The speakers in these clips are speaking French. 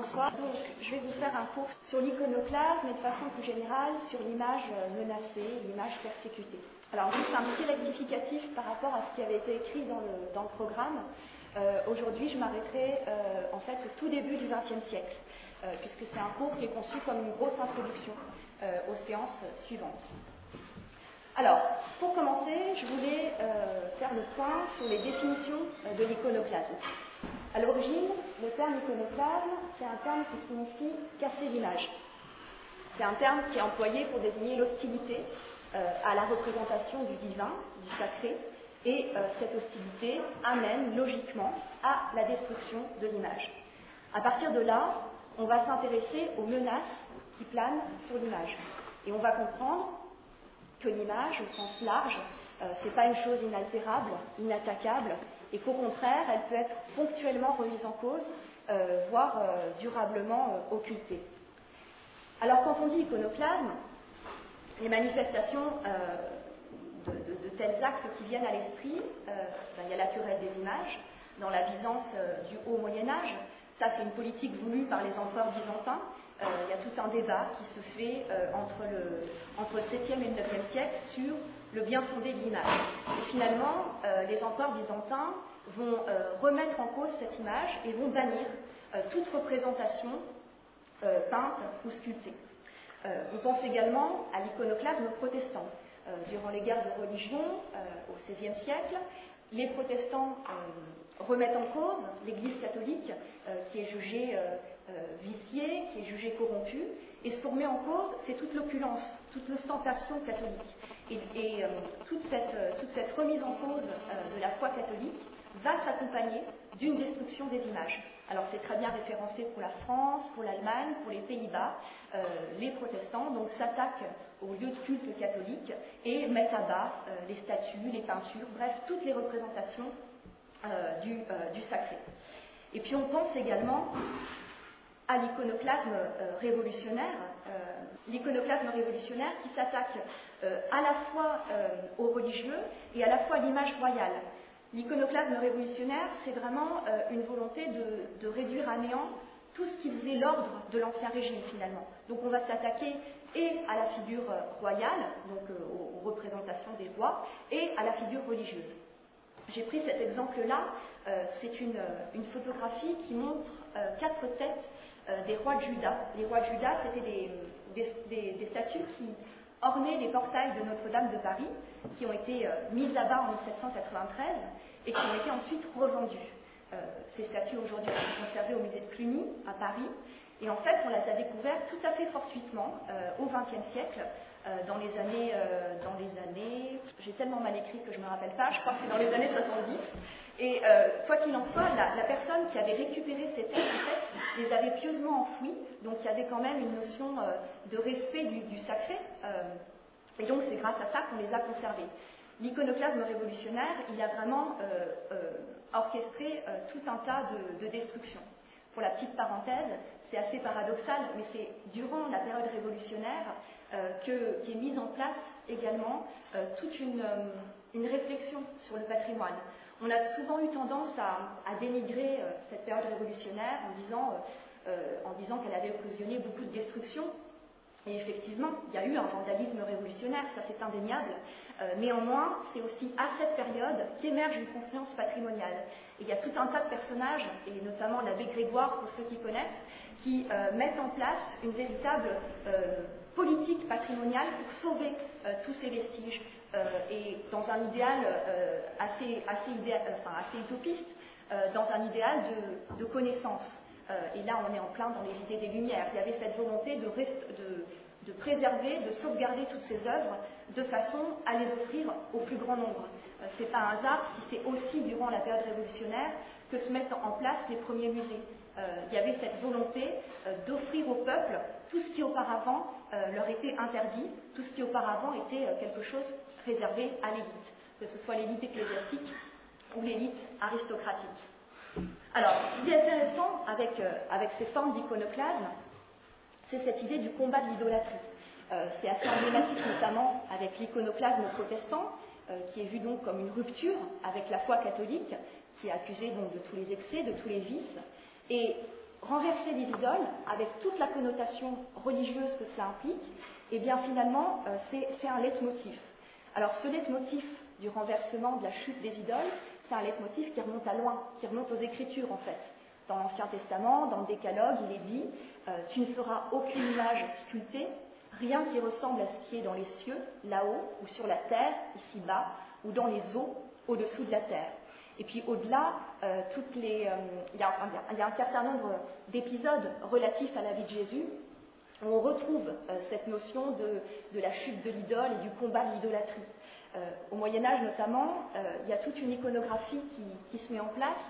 bonsoir. Donc, je vais vous faire un cours sur l'iconoclasme et de façon plus générale sur l'image menacée, l'image persécutée. Alors, juste un petit rectificatif par rapport à ce qui avait été écrit dans le programme. Aujourd'hui, je m'arrêterai en fait au tout début du XXe siècle, puisque c'est un cours qui est conçu comme une grosse introduction aux séances suivantes. Alors, pour commencer, je voulais faire le point sur les définitions de l'iconoclasme. À l'origine, le terme iconoclasme, c'est un terme qui signifie casser l'image. C'est un terme qui est employé pour désigner l'hostilité à la représentation du divin, du sacré, et cette hostilité amène logiquement à la destruction de l'image. À partir de là, on va s'intéresser aux menaces qui planent sur l'image. Et on va comprendre que l'image, au sens large, c'est pas une chose inaltérable, inattaquable, et qu'au contraire, elle peut être ponctuellement remise en cause, voire durablement occultée. Alors, quand on dit iconoclasme, les manifestations de tels actes qui viennent à l'esprit, il y a la querelle des images, dans la Byzance du Haut Moyen-Âge. Ça, c'est une politique voulue par les empereurs byzantins. Il y a tout un débat qui se fait entre le 7e et le 9e siècle sur le bien fondé de l'image. Et finalement, les empereurs byzantins vont remettre en cause cette image et vont bannir toute représentation peinte ou sculptée. On pense également à l'iconoclasme protestant. Durant les guerres de religion au XVIe siècle, les protestants remettent en cause l'Église catholique qui est jugée viciée, qui est jugée corrompue, et ce qu'on remet en cause, c'est toute l'opulence, toute l'ostentation catholique. Et toute cette remise en cause de la foi catholique va s'accompagner d'une destruction des images. Alors c'est très bien référencé pour la France, pour l'Allemagne, pour les Pays-Bas. Les protestants donc s'attaquent aux lieux de culte catholiques et mettent à bas les statues, les peintures, bref, toutes les représentations du sacré. Et puis on pense également à l'iconoclasme révolutionnaire, l'iconoclasme révolutionnaire qui s'attaque à la fois aux religieux et à la fois à l'image royale. L'iconoclasme révolutionnaire, c'est vraiment une volonté de réduire à néant tout ce qui faisait l'ordre de l'Ancien Régime, finalement. Donc on va s'attaquer et à la figure royale, donc aux représentations des rois, et à la figure religieuse. J'ai pris cet exemple-là, c'est une photographie qui montre 4 têtes des rois de Juda. Les rois de Juda, c'était des statues qui ornaient les portails de Notre-Dame de Paris, qui ont été mises à bas en 1793 et qui ont été ensuite revendues. Ces statues aujourd'hui sont conservées au musée de Cluny, à Paris, et en fait on les a découvertes tout à fait fortuitement au XXe siècle, dans les années, j'ai tellement mal écrit que je ne me rappelle pas, je crois que c'est dans les années 70, et quoi qu'il en soit, la personne qui avait récupéré ces têtes, en fait, les avait pieusement enfouies, donc il y avait quand même une notion de respect du sacré, et donc c'est grâce à ça qu'on les a conservées. L'iconoclasme révolutionnaire, il a vraiment orchestré tout un tas de destructions. Pour la petite parenthèse, c'est assez paradoxal, mais c'est durant la période révolutionnaire qui est mise en place également toute une réflexion sur le patrimoine. On a souvent eu tendance à dénigrer cette période révolutionnaire en disant qu'elle avait occasionné beaucoup de destruction. Et effectivement, il y a eu un vandalisme révolutionnaire, ça c'est indéniable. Néanmoins, c'est aussi à cette période qu'émerge une conscience patrimoniale. Et il y a tout un tas de personnages, et notamment l'abbé Grégoire, pour ceux qui connaissent, qui mettent en place une véritable politique patrimoniale pour sauver tous ces vestiges. Et dans un idéal assez utopiste, dans un idéal de connaissance. Et là, on est en plein dans les idées des Lumières. Il y avait cette volonté de préserver, de sauvegarder toutes ces œuvres de façon à les offrir au plus grand nombre. Ce n'est pas un hasard si c'est aussi durant la période révolutionnaire que se mettent en place les premiers musées. Il y avait cette volonté d'offrir au peuple tout ce qui auparavant leur était interdit, tout ce qui auparavant était quelque chose réservé à l'élite, que ce soit l'élite ecclésiastique ou l'élite aristocratique. Alors, ce qui est intéressant avec ces formes d'iconoclasme, c'est cette idée du combat de l'idolâtrie. C'est assez emblématique notamment avec l'iconoclasme protestant, qui est vu donc comme une rupture avec la foi catholique, qui est accusée donc de tous les excès, de tous les vices. Et renverser les idoles, avec toute la connotation religieuse que cela implique, eh bien finalement, c'est un leitmotiv. Alors ce leitmotiv du renversement, de la chute des idoles, c'est un leitmotiv qui remonte à loin, qui remonte aux Écritures en fait. Dans l'Ancien Testament, dans le Décalogue, il est dit « Tu ne feras aucune image sculptée, rien qui ressemble à ce qui est dans les cieux, là-haut, ou sur la terre, ici-bas, ou dans les eaux, au-dessous de la terre. » Et puis au-delà, il y a un certain nombre d'épisodes relatifs à la vie de Jésus où on retrouve cette notion de la chute de l'idole et du combat de l'idolâtrie. Au Moyen-Âge notamment, il y a toute une iconographie qui se met en place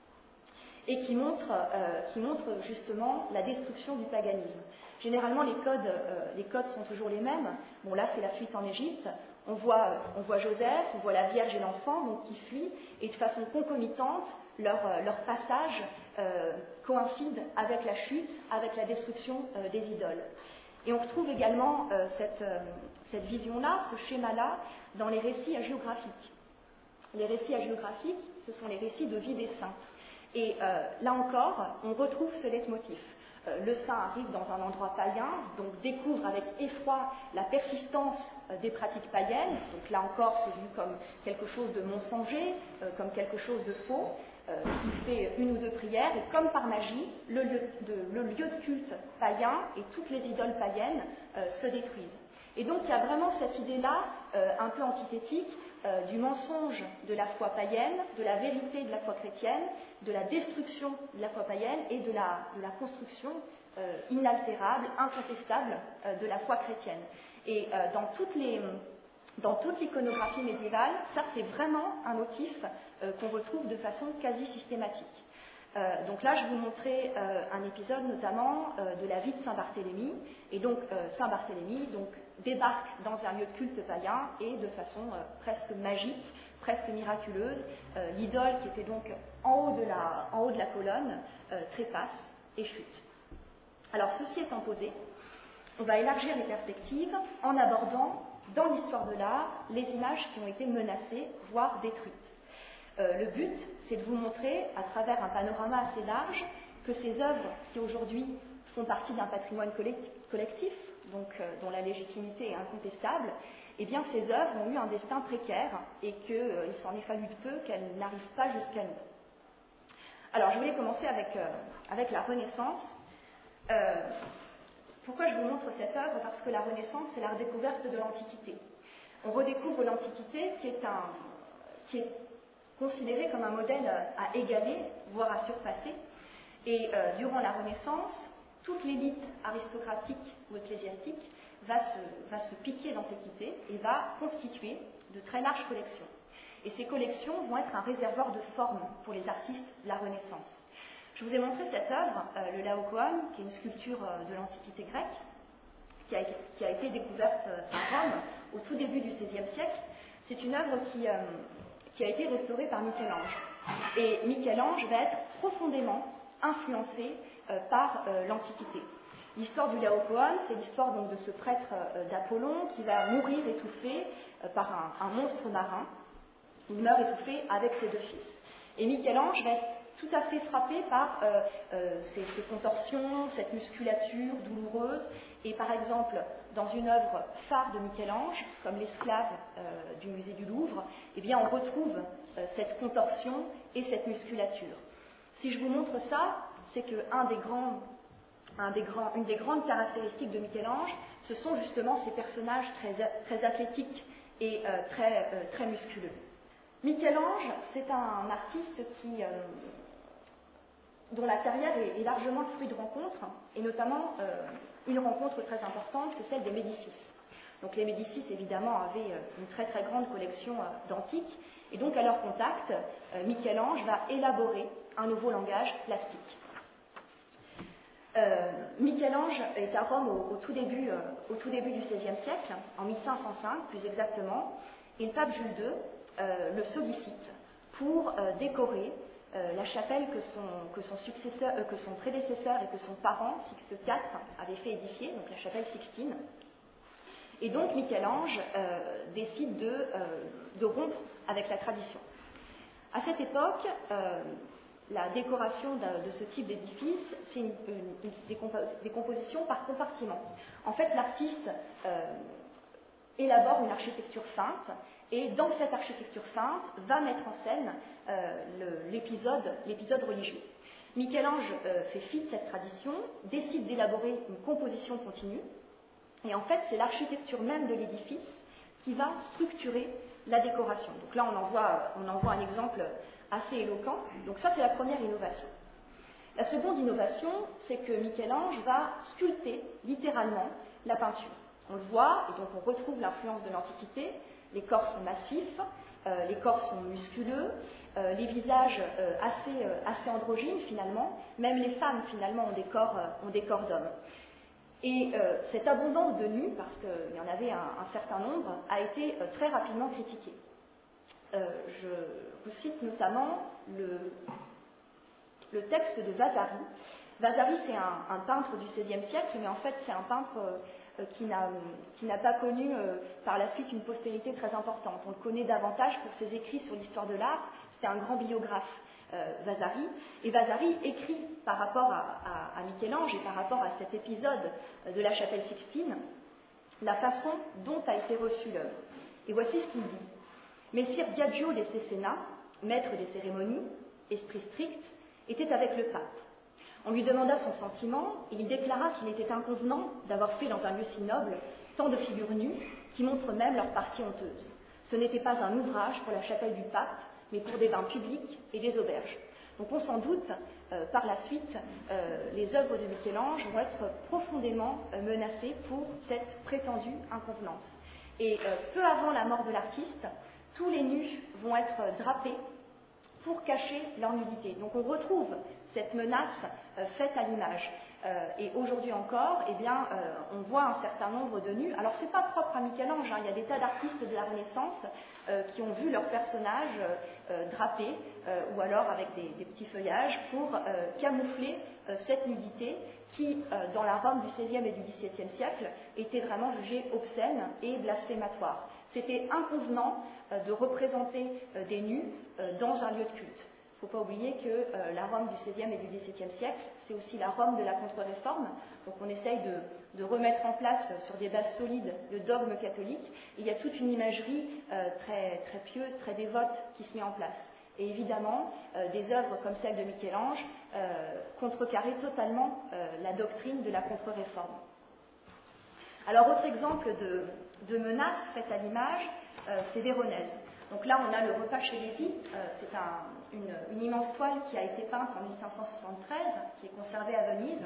et qui montre justement la destruction du paganisme. Généralement, les codes sont toujours les mêmes. Bon, là, c'est la fuite en Égypte. On voit Joseph, on voit la Vierge et l'enfant donc, qui fuient, et de façon concomitante, leur passage coïncide avec la chute, avec la destruction des idoles. Et on retrouve également cette vision-là, ce schéma-là, dans les récits hagiographiques. Les récits hagiographiques, ce sont les récits de vie des saints. Et là encore, on retrouve ce leitmotiv. Le saint arrive dans un endroit païen, donc découvre avec effroi la persistance des pratiques païennes. Donc là encore, c'est vu comme quelque chose de mensonger, comme quelque chose de faux. Il fait une ou deux prières et comme par magie, le lieu de culte païen et toutes les idoles païennes se détruisent. Et donc il y a vraiment cette idée-là, un peu antithétique, du mensonge de la foi païenne, de la vérité de la foi chrétienne, de la destruction de la foi païenne et de la construction inaltérable, incontestable de la foi chrétienne. Et dans toute l'iconographie médiévale, ça c'est vraiment un motif qu'on retrouve de façon quasi systématique. Donc là, je vais vous montrer un épisode notamment de la vie de Saint Barthélemy. Et donc, Saint Barthélemy débarque dans un lieu de culte païen et de façon presque magique, presque miraculeuse, l'idole qui était donc en haut de la colonne trépasse et chute. Alors, ceci étant posé, on va élargir les perspectives en abordant dans l'histoire de l'art les images qui ont été menacées, voire détruites. Le but, c'est de vous montrer, à travers un panorama assez large, que ces œuvres qui aujourd'hui font partie d'un patrimoine collectif, donc dont la légitimité est incontestable, eh bien ces œuvres ont eu un destin précaire et qu'il s'en est fallu de peu qu'elles n'arrivent pas jusqu'à nous. Alors je voulais commencer avec la Renaissance. Pourquoi je vous montre cette œuvre? Parce que la Renaissance, c'est la redécouverte de l'Antiquité. On redécouvre l'Antiquité qui est considérée comme un modèle à égaler, voire à surpasser. Et durant la Renaissance, toute l'élite aristocratique ou ecclésiastique va se piquer d'antiquité et va constituer de très larges collections. Et ces collections vont être un réservoir de formes pour les artistes de la Renaissance. Je vous ai montré cette œuvre, le Laocoon, qui est une sculpture de l'Antiquité grecque, qui a été découverte à Rome au tout début du XVIe siècle. C'est une œuvre qui a été restaurée par Michel-Ange. Et Michel-Ange va être profondément influencé par l'Antiquité. L'histoire du Laocoon, c'est l'histoire donc de ce prêtre d'Apollon qui va mourir étouffé par un monstre marin. Il meurt étouffé avec ses deux fils. Et Michel-Ange va être tout à fait frappé par ces contorsions, cette musculature douloureuse. Et par exemple, dans une œuvre phare de Michel-Ange, comme l'Esclave du musée du Louvre, eh bien, on retrouve cette contorsion et cette musculature. Si je vous montre ça, c'est qu'une des grandes caractéristiques de Michel-Ange, ce sont justement ces personnages très athlétiques et très musculeux. Michel-Ange, c'est un artiste dont la carrière est largement le fruit de rencontres, et notamment une rencontre très importante, c'est celle des Médicis. Donc les Médicis, évidemment, avaient une très très grande collection d'antiques, et donc à leur contact, Michel-Ange va élaborer un nouveau langage plastique. Michel-Ange est à Rome au tout début du XVIe siècle, en 1505 plus exactement, et le pape Jules II le sollicite pour décorer la chapelle que son prédécesseur et que son parent, Sixte IV, avait fait édifier, donc la chapelle Sixtine. Et donc Michel-Ange décide de rompre avec la tradition. À cette époque, la décoration de ce type d'édifice, c'est des compositions par compartiment. En fait, l'artiste élabore une architecture feinte, et dans cette architecture feinte, va mettre en scène l'épisode religieux. Michel-Ange fait fi de cette tradition, décide d'élaborer une composition continue, et en fait, c'est l'architecture même de l'édifice qui va structurer la décoration. Donc là, on en voit un exemple assez éloquent. Donc ça, c'est la première innovation. La seconde innovation, c'est que Michel-Ange va sculpter littéralement la peinture. On le voit, et donc on retrouve l'influence de l'Antiquité. Les corps sont massifs, les corps sont musculeux, les visages assez androgynes finalement. Même les femmes finalement ont des corps d'hommes. Et cette abondance de nus, parce qu'il y en avait un certain nombre, a été très rapidement critiquée. Je vous cite notamment le texte de Vasari. Vasari, c'est un peintre du XVIe siècle, mais en fait, c'est un peintre qui n'a pas connu par la suite une postérité très importante. On le connaît davantage pour ses écrits sur l'histoire de l'art. C'était un grand biographe, Vasari. Et Vasari écrit par rapport à Michel-Ange et par rapport à cet épisode de la chapelle Sixtine, la façon dont a été reçue l'œuvre. Et voici ce qu'il dit. Messire Biagio de Cesena, maître des cérémonies, esprit strict, était avec le pape. On lui demanda son sentiment, et il déclara qu'il était inconvenant d'avoir fait dans un lieu si noble tant de figures nues qui montrent même leur partie honteuse. Ce n'était pas un ouvrage pour la chapelle du pape, mais pour des bains publics et des auberges. Donc on s'en doute, par la suite, les œuvres de Michel-Ange vont être profondément menacées pour cette prétendue inconvenance. Et peu avant la mort de l'artiste, tous les nus vont être drapés pour cacher leur nudité. Donc on retrouve cette menace faite à l'image. Et aujourd'hui encore, on voit un certain nombre de nus. Alors c'est pas propre à Michel-Ange, il y a des tas d'artistes de la Renaissance qui ont vu leurs personnages drapés ou alors avec des petits feuillages pour camoufler cette nudité qui, dans la Rome du XVIe et du XVIIe siècle, était vraiment jugée obscène et blasphématoire. C'était inconvenant de représenter des nus dans un lieu de culte. Il ne faut pas oublier que la Rome du XVIe et du XVIIe siècle, c'est aussi la Rome de la contre-réforme. Donc on essaye de remettre en place sur des bases solides le dogme catholique. Et il y a toute une imagerie très, très pieuse, très dévote qui se met en place. Et évidemment, des œuvres comme celle de Michel-Ange contrecarraient totalement la doctrine de la contre-réforme. Alors, autre exemple de menace faite à l'image, c'est Véronèse. Donc là, on a le repas chez Lévi. C'est une immense toile qui a été peinte en 1573, qui est conservée à Venise.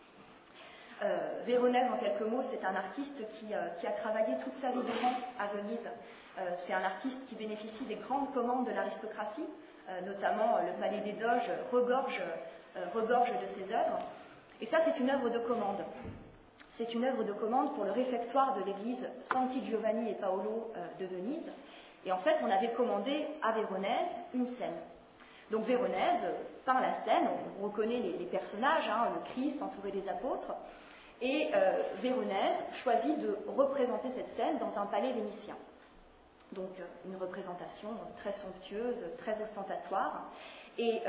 Véronèse, en quelques mots, c'est un artiste qui a travaillé toute sa vie durant à Venise. C'est un artiste qui bénéficie des grandes commandes de l'aristocratie, notamment le Palais des Doges regorge de ses œuvres. Et ça, c'est une œuvre de commande. C'est une œuvre de commande pour le réfectoire de l'église Santi Giovanni e Paolo de Venise. Et en fait, on avait commandé à Véronèse une scène. Donc Véronèse peint la scène, on reconnaît les personnages, le Christ entouré des apôtres, et Véronèse choisit de représenter cette scène dans un palais vénitien. Donc une représentation très somptueuse, très ostentatoire, et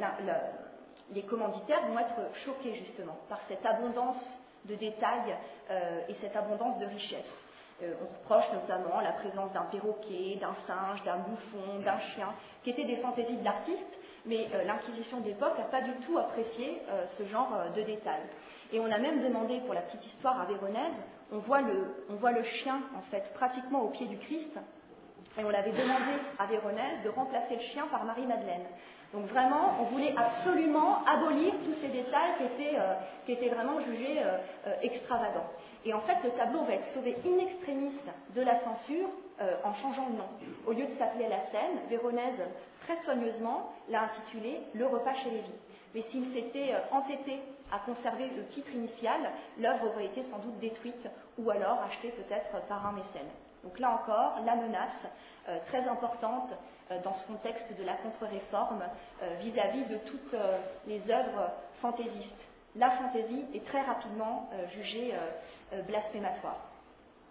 les commanditaires vont être choqués justement par cette abondance de détails et cette abondance de richesse. On reproche notamment la présence d'un perroquet, d'un singe, d'un bouffon, d'un chien, qui étaient des fantaisies de l'artiste, mais l'Inquisition de l'époque n'a pas du tout apprécié ce genre de détails. Et on a même demandé, pour la petite histoire à Véronèse, on voit le chien, en fait, pratiquement au pied du Christ, et on avait demandé à Véronèse de remplacer le chien par Marie-Madeleine. Donc vraiment, on voulait absolument abolir tous ces détails qui étaient vraiment jugés extravagants. Et en fait, le tableau va être sauvé in extremis de la censure en changeant le nom. Au lieu de s'appeler La Scène, Véronèse, très soigneusement, l'a intitulé Le repas chez Lévi. Mais s'il s'était entêté à conserver le titre initial, l'œuvre aurait été sans doute détruite ou alors achetée peut-être par un mécène. Donc là encore, la menace très importante dans ce contexte de la contre-réforme vis-à-vis de toutes les œuvres fantaisistes. La fantaisie est très rapidement jugée blasphématoire.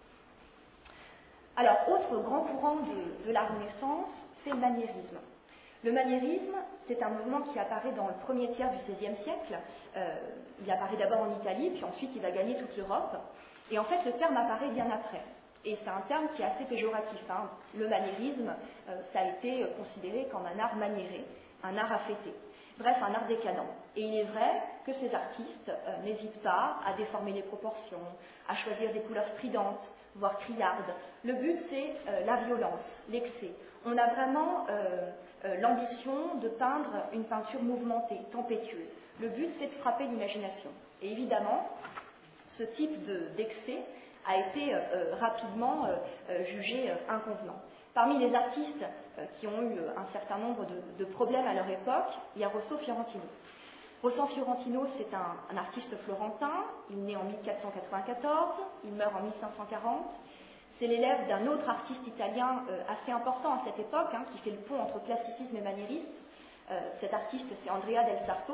Alors, autre grand courant de la Renaissance, c'est le maniérisme. Le maniérisme, c'est un mouvement qui apparaît dans le premier tiers du XVIe siècle. Il apparaît d'abord en Italie, puis ensuite il va gagner toute l'Europe. Et en fait, le terme apparaît bien après. Et c'est un terme qui est assez péjoratif. Le maniérisme, ça a été considéré comme un art maniéré, un art à fêter. Bref, un art décadent. Et il est vrai que ces artistes n'hésitent pas à déformer les proportions, à choisir des couleurs stridentes, voire criardes. Le but, c'est la violence, l'excès. On a vraiment l'ambition de peindre une peinture mouvementée, tempétueuse. Le but, c'est de frapper l'imagination. Et évidemment, ce type d'excès a été rapidement jugé inconvenant. Parmi les artistes qui ont eu un certain nombre de problèmes à leur époque, il y a Rosso Fiorentino. Rosso Fiorentino, c'est un artiste florentin, il naît en 1494, il meurt en 1540. C'est l'élève d'un autre artiste italien assez important à cette époque, qui fait le pont entre classicisme et maniérisme. Cet artiste, c'est Andrea del Sarto.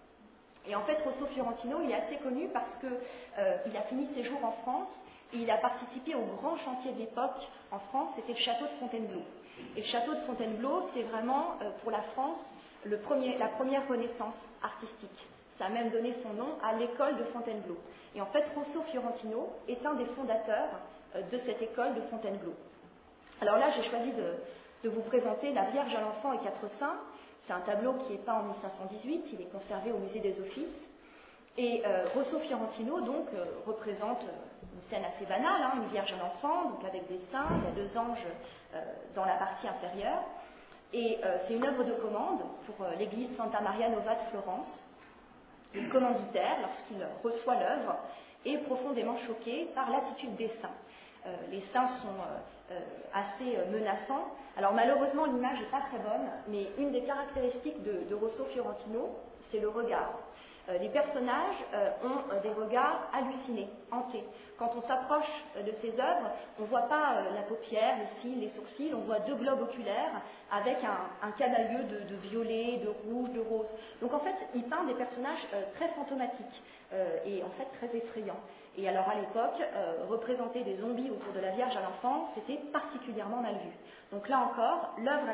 Et en fait, Rosso Fiorentino, il est assez connu parce qu'il a fini ses jours en France et il a participé au grand chantier de l'époque en France, c'était le château de Fontainebleau. Et le château de Fontainebleau, c'est vraiment, pour la France, la première renaissance artistique. Ça a même donné son nom à l'école de Fontainebleau. Et en fait, Rosso Fiorentino est un des fondateurs de cette école de Fontainebleau. Alors là, j'ai choisi de vous présenter la Vierge à l'enfant et quatre saints. C'est un tableau qui est peint en 1518, il est conservé au musée des Offices. Et Rosso Fiorentino, donc, représente une scène assez banale, une Vierge à l'enfant, donc avec des saints, il y a deux anges dans la partie inférieure. Et c'est une œuvre de commande pour l'église Santa Maria Nova de Florence. Le commanditaire, lorsqu'il reçoit l'œuvre, est profondément choqué par l'attitude des saints. Les saints sont assez menaçants. Alors malheureusement, l'image n'est pas très bonne, mais une des caractéristiques de Rosso Fiorentino, c'est le regard. Les personnages ont des regards hallucinés, hantés. Quand on s'approche de ces œuvres, on ne voit pas la paupière, les cils, les sourcils, on voit deux globes oculaires avec un cavalier de violet, de rouge, de rose. Donc en fait, il peint des personnages très fantomatiques et en fait très effrayants. Et alors à l'époque, représenter des zombies autour de la Vierge à l'enfant, c'était particulièrement mal vu. Donc là encore, l'œuvre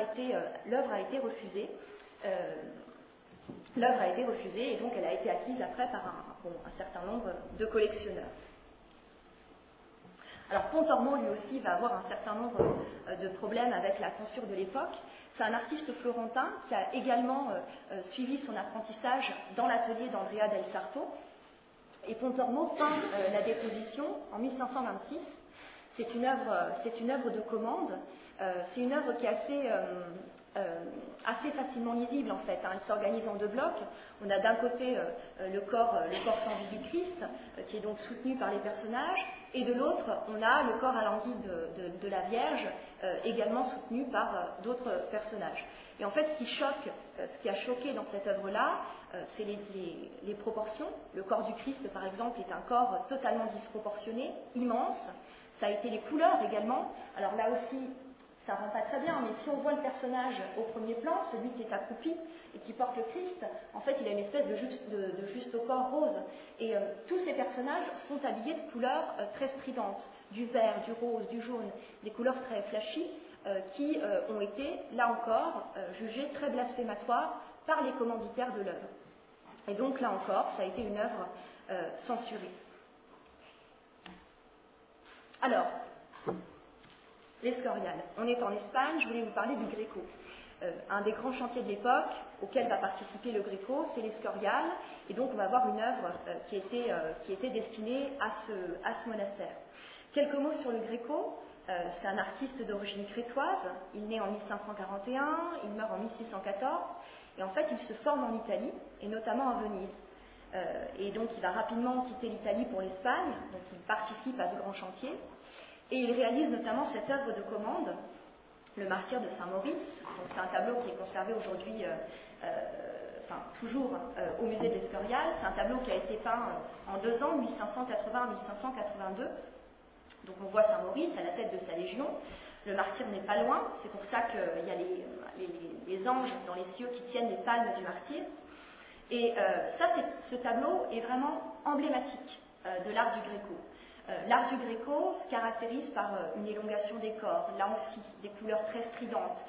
a été refusée. L'œuvre a été refusée et donc elle a été acquise après par un certain nombre de collectionneurs. Alors Pontormo, lui aussi, va avoir un certain nombre de problèmes avec la censure de l'époque. C'est un artiste florentin qui a également suivi son apprentissage dans l'atelier d'Andrea del Sarto. Et Pontormo peint la Déposition en 1526. C'est une œuvre de commande. C'est une œuvre qui est assez facilement lisible en fait. Elle s'organise en deux blocs. On a d'un côté le corps sans vie du Christ, qui est donc soutenu par les personnages, et de l'autre, on a le corps alangui de la Vierge, également soutenu par d'autres personnages. Et en fait, ce qui a choqué dans cette œuvre-là, c'est les proportions. Le corps du Christ, par exemple, est un corps totalement disproportionné, immense. Ça a été les couleurs également. Alors là aussi, ça ne rend pas très bien, mais si on voit le personnage au premier plan, celui qui est accroupi et qui porte le Christ, en fait, il a une espèce de juste au corps rose. Et tous ces personnages sont habillés de couleurs très stridentes, du vert, du rose, du jaune, des couleurs très flashy, qui ont été, là encore, jugées très blasphématoires par les commanditaires de l'œuvre. Et donc, là encore, ça a été une œuvre censurée. Alors, l'Escorial. On est en Espagne, je voulais vous parler du Gréco. Un des grands chantiers de l'époque auquel va participer le Gréco, c'est l'Escorial, et donc on va avoir une œuvre qui était destinée à ce monastère. Quelques mots sur le Gréco. C'est un artiste d'origine crétoise, il naît en 1541, il meurt en 1614, et en fait il se forme en Italie, et notamment à Venise. Et donc il va rapidement quitter l'Italie pour l'Espagne, donc il participe à ce grand chantier. Et il réalise notamment cette œuvre de commande, le martyre de Saint-Maurice. Donc c'est un tableau qui est conservé aujourd'hui, toujours au musée de l'Escorial. C'est un tableau qui a été peint en 2 ans, 1580 à 1582. Donc on voit Saint-Maurice à la tête de sa légion. Le martyr n'est pas loin, c'est pour ça qu'il y a les anges dans les cieux qui tiennent les palmes du martyr. Et ce tableau est vraiment emblématique de l'art du Gréco. L'art du Gréco se caractérise par une élongation des corps, là aussi, des couleurs très stridentes,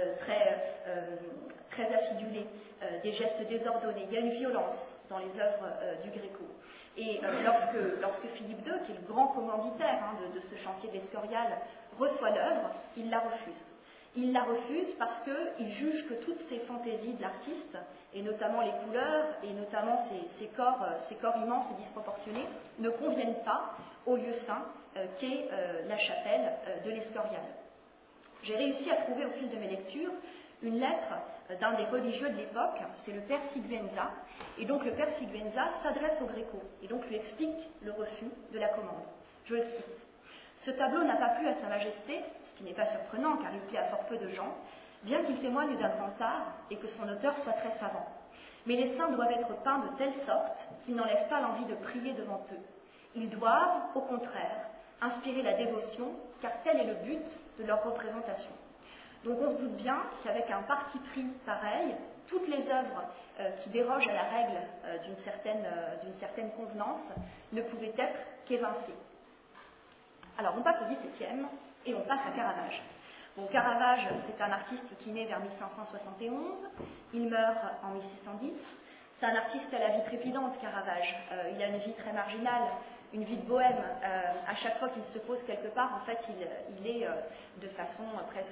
très acidulées, des gestes désordonnés. Il y a une violence dans les œuvres du Gréco. Et lorsque Philippe II, qui est le grand commanditaire de ce chantier d'Escorial, reçoit l'œuvre, il la refuse. Il la refuse parce qu'il juge que toutes ces fantaisies de l'artiste, et notamment les couleurs, et notamment ces corps immenses et disproportionnés, ne conviennent pas au lieu saint qu'est la chapelle de l'Escorial. J'ai réussi à trouver au fil de mes lectures une lettre d'un des religieux de l'époque, c'est le père Siguenza, et donc le père Siguenza s'adresse au Gréco, et donc lui explique le refus de la commande. Je le cite. « Ce tableau n'a pas plu à Sa Majesté, ce qui n'est pas surprenant car il plaît à fort peu de gens, bien qu'il témoigne d'un grand art et que son auteur soit très savant. Mais les saints doivent être peints de telle sorte qu'ils n'enlèvent pas l'envie de prier devant eux. Ils doivent, au contraire, inspirer la dévotion, car tel est le but de leur représentation. » Donc on se doute bien qu'avec un parti pris pareil, toutes les œuvres qui dérogent à la règle d'une certaine convenance ne pouvaient être qu'évincées. Alors on passe au XVIIe et on passe à Caravage. Bon, Caravage, c'est un artiste qui naît vers 1571, il meurt en 1610. C'est un artiste à la vie trépidante, Caravage. Il a une vie très marginale, une vie de bohème. À chaque fois qu'il se pose quelque part, en fait, il est de façon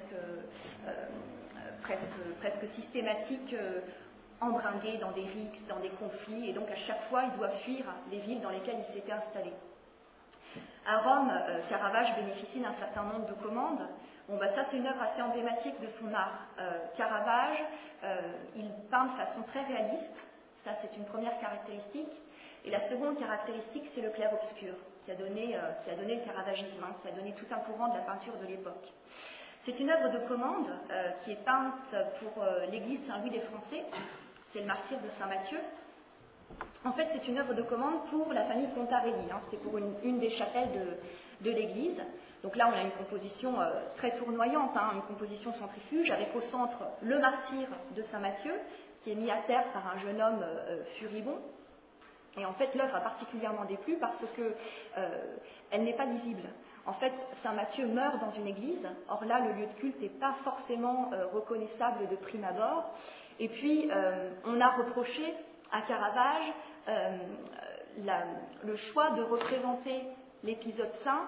presque systématique embringué dans des rixes, dans des conflits, et donc à chaque fois, il doit fuir les villes dans lesquelles il s'était installé. À Rome, Caravage bénéficie d'un certain nombre de commandes. Bon, ça, c'est une œuvre assez emblématique de son art. Caravage, il peint de façon très réaliste. Ça, c'est une première caractéristique. Et la seconde caractéristique, c'est le clair-obscur, qui a donné le caravagisme, qui a donné tout un courant de la peinture de l'époque. C'est une œuvre de commande qui est peinte pour l'église Saint-Louis des Français. C'est le martyre de Saint-Matthieu. En fait, c'est une œuvre de commande pour la famille Contarelli. C'est pour une des chapelles de l'église. Donc là, on a une composition très tournoyante, une composition centrifuge, avec au centre le martyr de Saint-Matthieu, qui est mis à terre par un jeune homme furibond. Et en fait, l'œuvre a particulièrement déplu parce qu'elle n'est pas lisible. En fait, Saint-Matthieu meurt dans une église. Or là, le lieu de culte n'est pas forcément reconnaissable de prime abord. Et puis, on a reproché à Caravage le choix de représenter l'épisode saint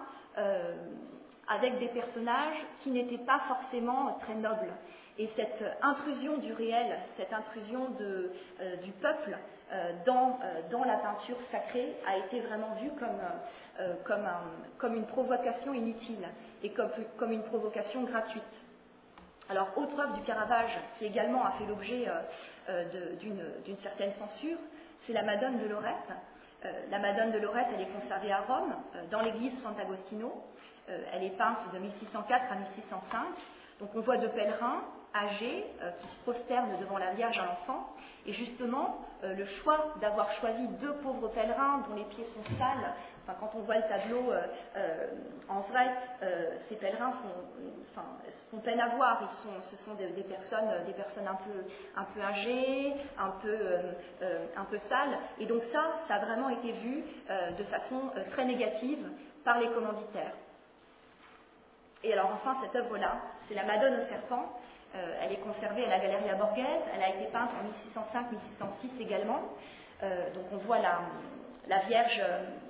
avec des personnages qui n'étaient pas forcément très nobles. Et cette intrusion du réel, cette intrusion du peuple dans la peinture sacrée a été vraiment vue comme une provocation inutile et comme une provocation gratuite. Alors, autre œuvre du Caravage qui également a fait l'objet d'une certaine censure, c'est la Madone de Lorette. La Madone de Lorette, elle est conservée à Rome, dans l'église Sant'Agostino. Elle est peinte de 1604 à 1605. Donc on voit deux pèlerins âgés qui se prosternent devant la Vierge à l'enfant. Et justement, le choix d'avoir choisi deux pauvres pèlerins dont les pieds sont sales, quand on voit le tableau en vrai, ces pèlerins font peine à voir. Ce sont des personnes un peu âgées, un peu sales. Et donc ça a vraiment été vu de façon très négative par les commanditaires. Et alors enfin, cette œuvre-là, c'est la Madone au serpent. Elle est conservée à la Galleria Borghese. Elle a été peinte en 1605-1606 également. Donc on voit la Vierge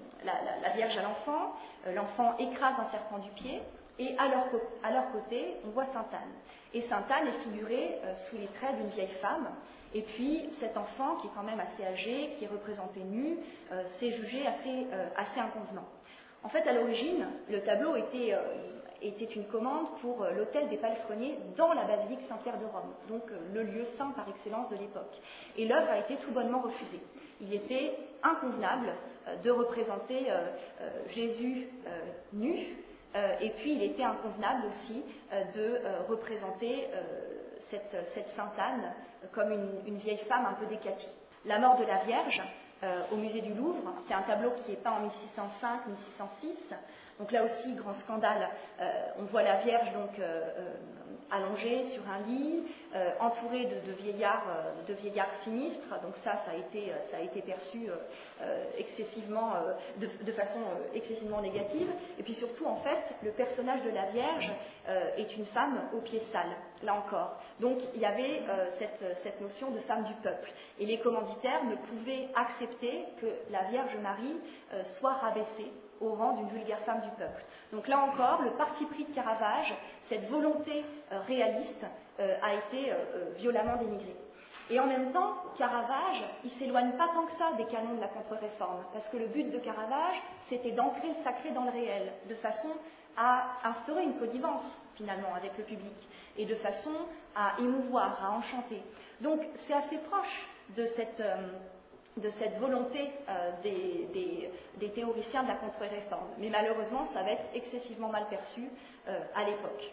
à l'enfant. L'enfant écrase un serpent du pied. Et à leur côté, on voit Sainte Anne. Et Sainte Anne est figurée sous les traits d'une vieille femme. Et puis cet enfant, qui est quand même assez âgé, qui est représenté nu, s'est jugé assez inconvenant. En fait, à l'origine, le tableau était une commande pour l'autel des palefreniers dans la basilique Saint-Pierre de Rome, donc le lieu saint par excellence de l'époque. Et l'œuvre a été tout bonnement refusée. Il était inconvenable de représenter Jésus nu, et puis il était inconvenable aussi de représenter cette Sainte Anne comme une vieille femme un peu décatie. La mort de la Vierge au musée du Louvre. C'est un tableau qui est peint en 1605-1606. Donc là aussi, grand scandale, on voit la Vierge donc allongée sur un lit, entourée de vieillards sinistres. Donc ça a été perçu excessivement, de façon excessivement négative. Et puis surtout, en fait, le personnage de la Vierge est une femme aux pieds sales, là encore. Donc il y avait cette notion de femme du peuple. Et les commanditaires ne pouvaient accepter que la Vierge Marie soit rabaissée au rang d'une vulgaire femme du peuple. Donc là encore, le parti pris de Caravage, cette volonté réaliste, a été violemment dénigrée. Et en même temps, Caravage, il ne s'éloigne pas tant que ça des canons de la contre-réforme, parce que le but de Caravage, c'était d'ancrer le sacré dans le réel, de façon à instaurer une connivence, finalement, avec le public, et de façon à émouvoir, à enchanter. Donc c'est assez proche de cette volonté des théoriciens de la contre-réforme. Mais malheureusement, ça va être excessivement mal perçu à l'époque.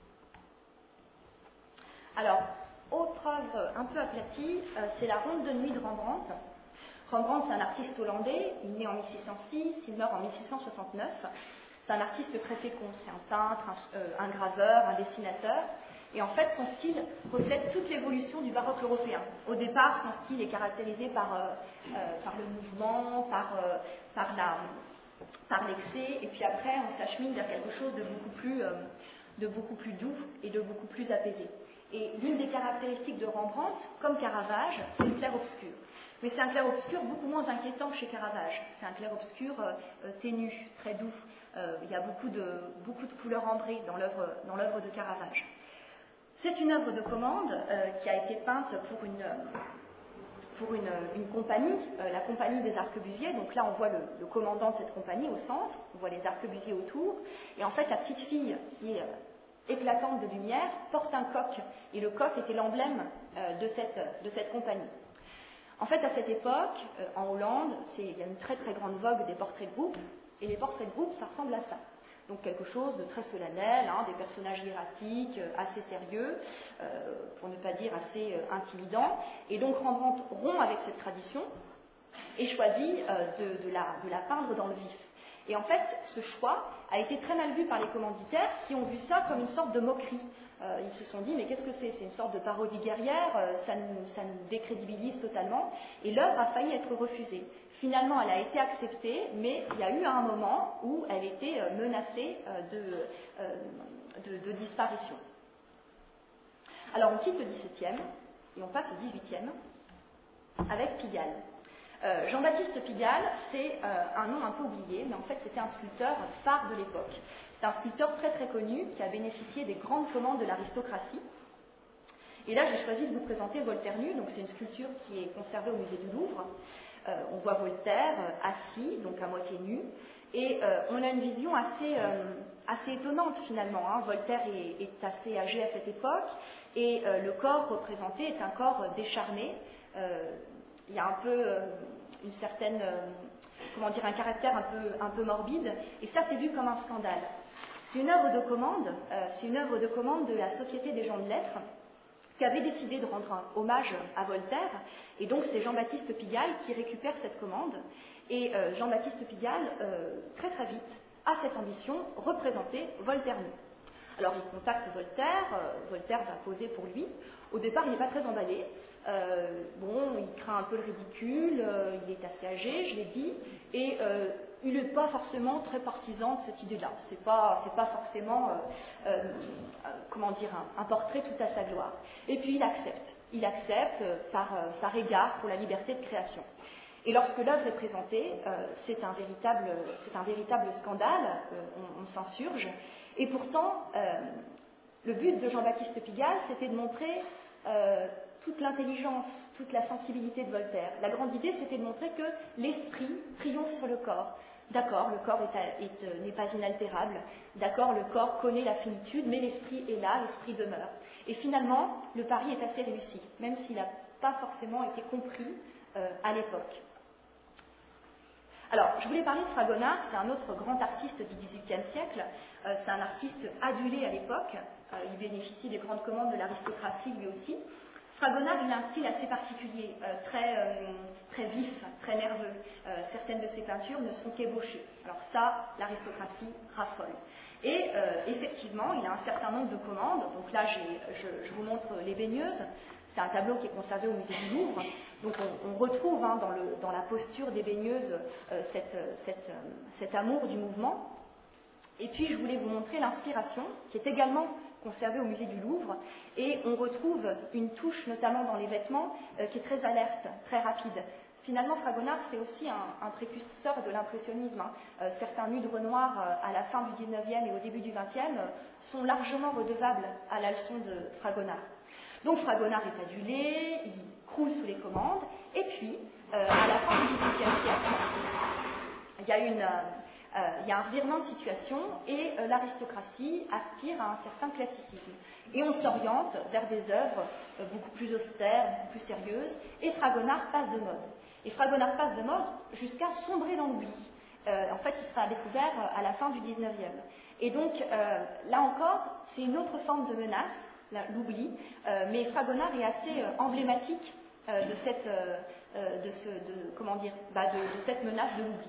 Alors, autre œuvre un peu aplatie, c'est la Ronde de nuit de Rembrandt. Rembrandt, c'est un artiste hollandais, il est né en 1606, il meurt en 1669. C'est un artiste très fécond, c'est un peintre, un graveur, un dessinateur. Et en fait, son style reflète toute l'évolution du baroque européen. Au départ, son style est caractérisé par le mouvement, par l'excès, et puis après, on s'achemine vers quelque chose de beaucoup plus doux et de beaucoup plus apaisé. Et l'une des caractéristiques de Rembrandt, comme Caravage, c'est le clair-obscur. Mais c'est un clair-obscur beaucoup moins inquiétant que chez Caravage. C'est un clair-obscur ténu, très doux. Il y a beaucoup de couleurs ambrées dans l'œuvre de Caravage. C'est une œuvre de commande qui a été peinte pour une compagnie, la compagnie des arquebusiers. Donc là, on voit le commandant de cette compagnie au centre, on voit les arquebusiers autour, et en fait, la petite fille qui est éclatante de lumière porte un coq, et le coq était l'emblème de cette compagnie. En fait, à cette époque, en Hollande, il y a une très très grande vogue des portraits de groupe, et les portraits de groupe, ça ressemble à ça. Donc quelque chose de très solennel, des personnages hiératiques, assez sérieux, pour ne pas dire assez intimidants. Et donc Rembrandt rompt avec cette tradition et choisit de la peindre dans le vif. Et en fait, ce choix a été très mal vu par les commanditaires qui ont vu ça comme une sorte de moquerie. Ils se sont dit, mais qu'est-ce que c'est ? C'est une sorte de parodie guerrière, ça nous décrédibilise totalement. Et l'œuvre a failli être refusée. Finalement, elle a été acceptée, mais il y a eu un moment où elle était menacée de disparition. Alors, on quitte le XVIIe et on passe au XVIIIe avec Pigalle. Jean-Baptiste Pigalle, c'est un nom un peu oublié, mais en fait, c'était un sculpteur phare de l'époque. C'est un sculpteur très très connu qui a bénéficié des grandes commandes de l'aristocratie. Et là, j'ai choisi de vous présenter Voltaire nu. Donc, c'est une sculpture qui est conservée au musée du Louvre. On voit Voltaire assis, donc à moitié nu, et on a une vision assez étonnante finalement. Voltaire est assez âgé à cette époque, et le corps représenté est un corps décharné. Il y a un peu une certaine, un caractère un peu morbide, et ça c'est vu comme un scandale. C'est une œuvre de commande, de la Société des gens de lettres, qui avait décidé de rendre un hommage à Voltaire, et donc c'est Jean-Baptiste Pigalle qui récupère cette commande, et Jean-Baptiste Pigalle, très très vite, a cette ambition, représenter Voltaire nu. Alors il contacte Voltaire, Voltaire va poser pour lui. Au départ, il n'est pas très emballé, il craint un peu le ridicule, il est assez âgé, je l'ai dit, et il n'est pas forcément très partisan de cette idée-là. C'est pas forcément, un portrait tout à sa gloire. Et puis il accepte par égard pour la liberté de création. Et lorsque l'œuvre est présentée, c'est un véritable scandale, on s'insurge. Et pourtant, le but de Jean-Baptiste Pigalle, c'était de montrer toute l'intelligence, toute la sensibilité de Voltaire. La grande idée, c'était de montrer que l'esprit triomphe sur le corps. D'accord, le corps n'est pas inaltérable. D'accord, le corps connaît la finitude, mais l'esprit est là, l'esprit demeure. Et finalement, le pari est assez réussi, même s'il n'a pas forcément été compris à l'époque. Alors, je voulais parler de Fragonard, c'est un autre grand artiste du XVIIIe siècle. C'est un artiste adulé à l'époque. Il bénéficie des grandes commandes de l'aristocratie lui aussi. Fragonard, il a un style assez particulier, très vif, très nerveux. Certaines de ses peintures ne sont qu'ébauchées. Alors ça, l'aristocratie raffole. Et effectivement, il a un certain nombre de commandes. Donc là, je vous montre les baigneuses. C'est un tableau qui est conservé au musée du Louvre. Donc on retrouve dans la posture des baigneuses cet amour du mouvement. Et puis je voulais vous montrer l'inspiration, qui est également conservée au musée du Louvre. Et on retrouve une touche, notamment dans les vêtements, qui est très alerte, très rapide. Finalement, Fragonard, c'est aussi un précurseur de l'impressionnisme. Certains nus de Renoir, à la fin du XIXe et au début du XXe, sont largement redevables à la leçon de Fragonard. Donc Fragonard est adulé, il croule sous les commandes, et puis, à la fin du XVIIIe siècle, il y a un revirement de situation et l'aristocratie aspire à un certain classicisme. Et on s'oriente vers des œuvres beaucoup plus austères, beaucoup plus sérieuses, et Fragonard passe de mode. Et Fragonard passe de mode jusqu'à sombrer dans l'oubli. En fait, il sera découvert à la fin du XIXe. Et donc, là encore, c'est une autre forme de menace, l'oubli, mais Fragonard est assez emblématique de cette menace de l'oubli.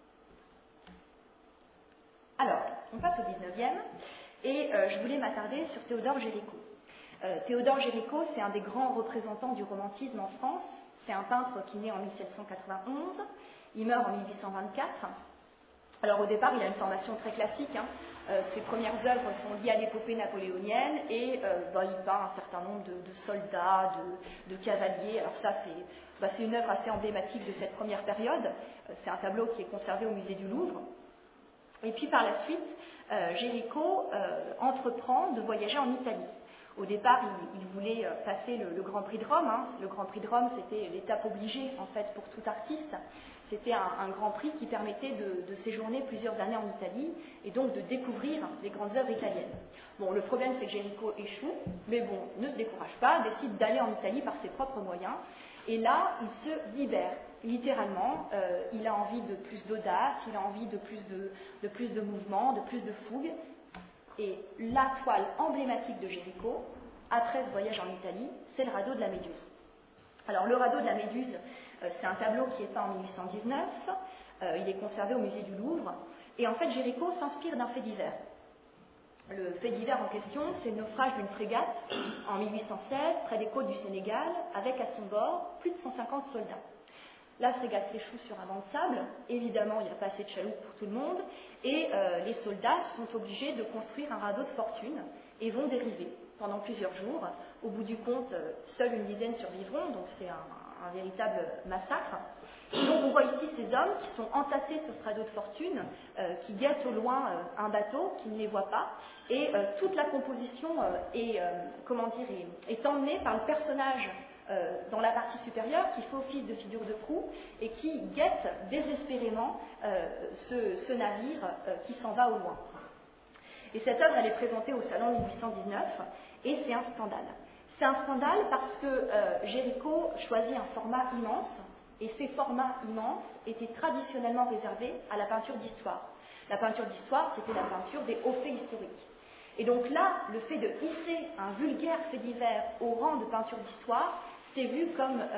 Alors, on passe au XIXe, et je voulais m'attarder sur Théodore Géricault. Théodore Géricault, c'est un des grands représentants du romantisme en France. C'est un peintre qui naît en 1791, il meurt en 1824. Alors au départ, il a une formation très classique. Ses premières œuvres sont liées à l'épopée napoléonienne et il peint un certain nombre de soldats, de cavaliers. Alors ça, c'est une œuvre assez emblématique de cette première période. C'est un tableau qui est conservé au musée du Louvre. Et puis par la suite, Géricault entreprend de voyager en Italie. Au départ, il voulait passer le Grand Prix de Rome. Le Grand Prix de Rome, c'était l'étape obligée, en fait, pour tout artiste. C'était un Grand Prix qui permettait de séjourner plusieurs années en Italie et donc de découvrir les grandes œuvres italiennes. Bon, le problème, c'est que Géricault échoue, mais bon, ne se décourage pas, décide d'aller en Italie par ses propres moyens. Et là, il se libère, littéralement. Il a envie de plus d'audace, il a envie de plus de mouvement, de plus de fougue. Et la toile emblématique de Géricault, après ce voyage en Italie, c'est le radeau de la Méduse. Alors, le radeau de la Méduse, c'est un tableau qui est peint en 1819, il est conservé au musée du Louvre, et en fait, Géricault s'inspire d'un fait divers. Le fait divers en question, c'est le naufrage d'une frégate en 1816, près des côtes du Sénégal, avec à son bord plus de 150 soldats. La frégate s'échoue sur un banc de sable, évidemment il n'y a pas assez de chaloupes pour tout le monde, et les soldats sont obligés de construire un radeau de fortune et vont dériver pendant plusieurs jours. Au bout du compte, seule une dizaine survivront, donc c'est un véritable massacre. Et donc on voit ici ces hommes qui sont entassés sur ce radeau de fortune, qui guettent au loin un bateau, qui ne les voit pas, et toute la composition est emmenée par le personnage dans la partie supérieure qui fait office de figure de proue et qui guette désespérément ce navire qui s'en va au loin. Et cette œuvre, elle est présentée au Salon 1819 et c'est un scandale. C'est un scandale parce que Géricault choisit un format immense et ces formats immenses étaient traditionnellement réservés à la peinture d'histoire. La peinture d'histoire, c'était la peinture des hauts faits historiques. Et donc là, le fait de hisser un vulgaire fait divers au rang de peinture d'histoire, c'est vu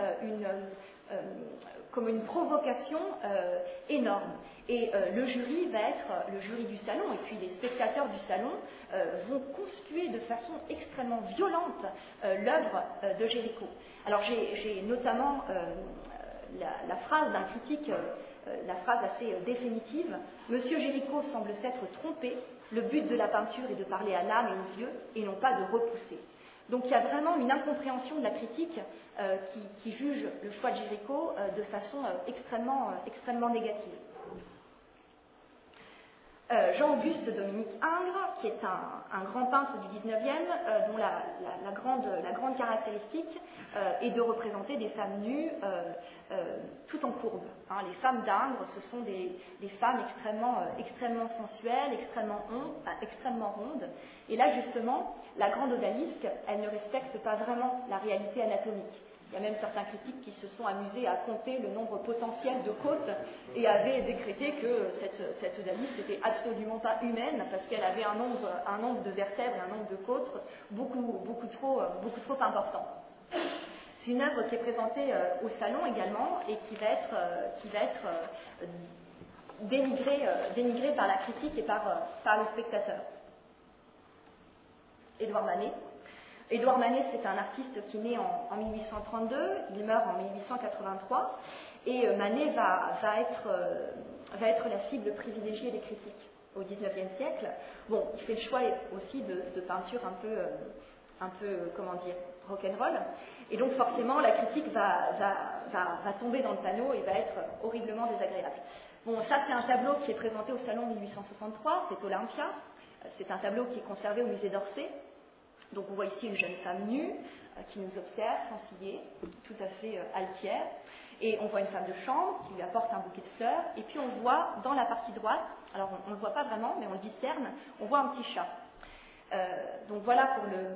comme une provocation énorme. Et le jury va être le jury du salon, et puis les spectateurs du salon vont conspuer de façon extrêmement violente l'œuvre de Géricault. Alors j'ai notamment la phrase d'un critique, la phrase assez définitive. « Monsieur Géricault semble s'être trompé, le but de la peinture est de parler à l'âme et aux yeux, et non pas de repousser. » Donc il y a vraiment une incompréhension de la critique qui juge le choix de Géricault de façon extrêmement négative. Jean-Auguste Dominique Ingres, qui est un grand peintre du XIXe, dont la grande caractéristique est de représenter des femmes nues tout en courbe. Les femmes d'Ingres, ce sont des femmes extrêmement sensuelles, extrêmement rondes. Et là, justement, la grande odalisque, elle ne respecte pas vraiment la réalité anatomique. Il y a même certains critiques qui se sont amusés à compter le nombre potentiel de côtes et avaient décrété que cette odalisque n'était absolument pas humaine parce qu'elle avait un nombre de vertèbres et un nombre de côtes beaucoup trop important. C'est une œuvre qui est présentée au salon également et qui va être dénigrée par la critique et par le spectateur. Édouard Manet. Édouard Manet, c'est un artiste qui naît en 1832, il meurt en 1883, et Manet va être la cible privilégiée des critiques au XIXe siècle. Bon, il fait le choix aussi de peinture un peu, comment dire, rock'n'roll, et donc forcément la critique va tomber dans le panneau et va être horriblement désagréable. Bon, ça c'est un tableau qui est présenté au salon 1863, c'est Olympia, c'est un tableau qui est conservé au musée d'Orsay. Donc on voit ici une jeune femme nue qui nous observe, sans ciller, tout à fait altière, et on voit une femme de chambre qui lui apporte un bouquet de fleurs, et puis on voit dans la partie droite, alors on ne le voit pas vraiment, mais on le discerne, on voit un petit chat. Donc voilà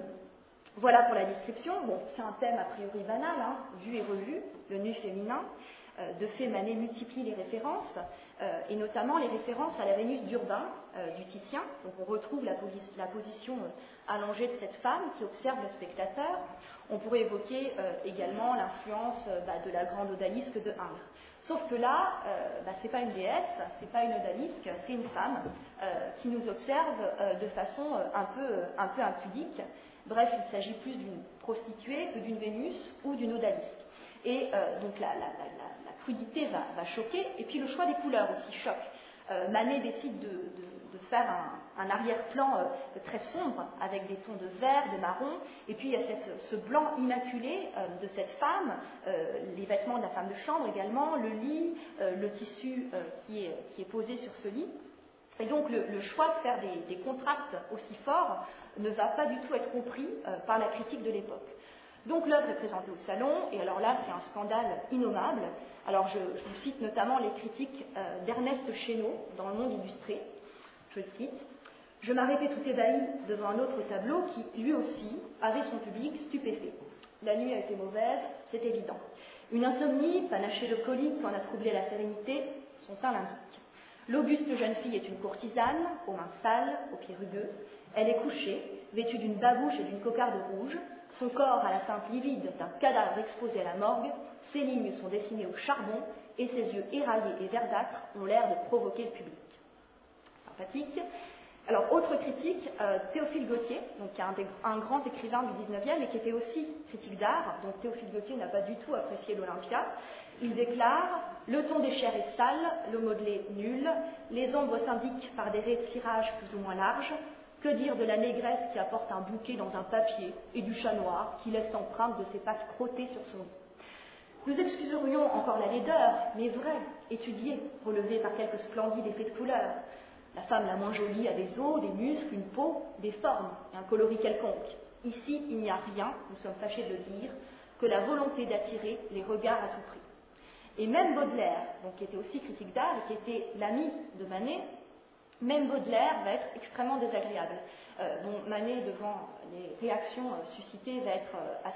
pour la description. Bon, c'est un thème a priori banal, hein, vu et revu, le nu féminin. De fait, Manet multiplie les références, et notamment les références à la Vénus d'Urbain, du Titien. Donc on retrouve la position allongée de cette femme qui observe le spectateur. On pourrait évoquer également l'influence de la grande odalisque de Ingres. Sauf que là, c'est pas une déesse, c'est pas une odalisque, c'est une femme qui nous observe de façon un peu impudique. Bref, il s'agit plus d'une prostituée que d'une Vénus ou d'une odalisque. Et donc la crudité va choquer, et puis le choix des couleurs aussi choque. Manet décide de faire un arrière-plan très sombre, avec des tons de vert, de marron, et puis il y a ce blanc immaculé de cette femme, les vêtements de la femme de chambre également, le lit, le tissu qui est posé sur ce lit. Et donc le choix de faire des contrastes aussi forts ne va pas du tout être compris par la critique de l'époque. Donc l'œuvre est présentée au salon, et alors là c'est un scandale innommable. Alors je vous cite notamment les critiques d'Ernest Chénaud dans Le Monde illustré. Je le cite: « Je m'arrêtais tout ébahi devant un autre tableau qui, lui aussi, avait son public stupéfait. La nuit a été mauvaise, c'est évident. Une insomnie, panachée de coliques qui en a troublé la sérénité, son teint l'indique. L'auguste jeune fille est une courtisane, aux mains sales, aux pieds rugueux. Elle est couchée, vêtue d'une babouche et d'une cocarde rouge. Son corps a la teinte livide d'un cadavre exposé à la morgue. Ses lignes sont dessinées au charbon et ses yeux éraillés et verdâtres ont l'air de provoquer le public. » Sympathique. Alors, autre critique, Théophile Gautier, donc, qui est un grand écrivain du XIXe et qui était aussi critique d'art. Donc Théophile Gautier n'a pas du tout apprécié l'Olympia. Il déclare « Le ton des chairs est sale, le modelé nul, les ombres s'indiquent par des raies de cirage plus ou moins larges. Que dire de la négresse qui apporte un bouquet dans un papier et du chat noir qui laisse l'empreinte de ses pattes crottées sur son lit. Nous excuserions encore la laideur, mais vraie, étudiée, relevée par quelques splendides effets de couleur. La femme la moins jolie a des os, des muscles, une peau, des formes et un coloris quelconque. Ici, il n'y a rien, nous sommes fâchés de le dire, que la volonté d'attirer les regards à tout prix. » Et même Baudelaire, donc, qui était aussi critique d'art et qui était l'ami de Manet, même Baudelaire va être extrêmement désagréable. Manet, devant les réactions suscitées, va être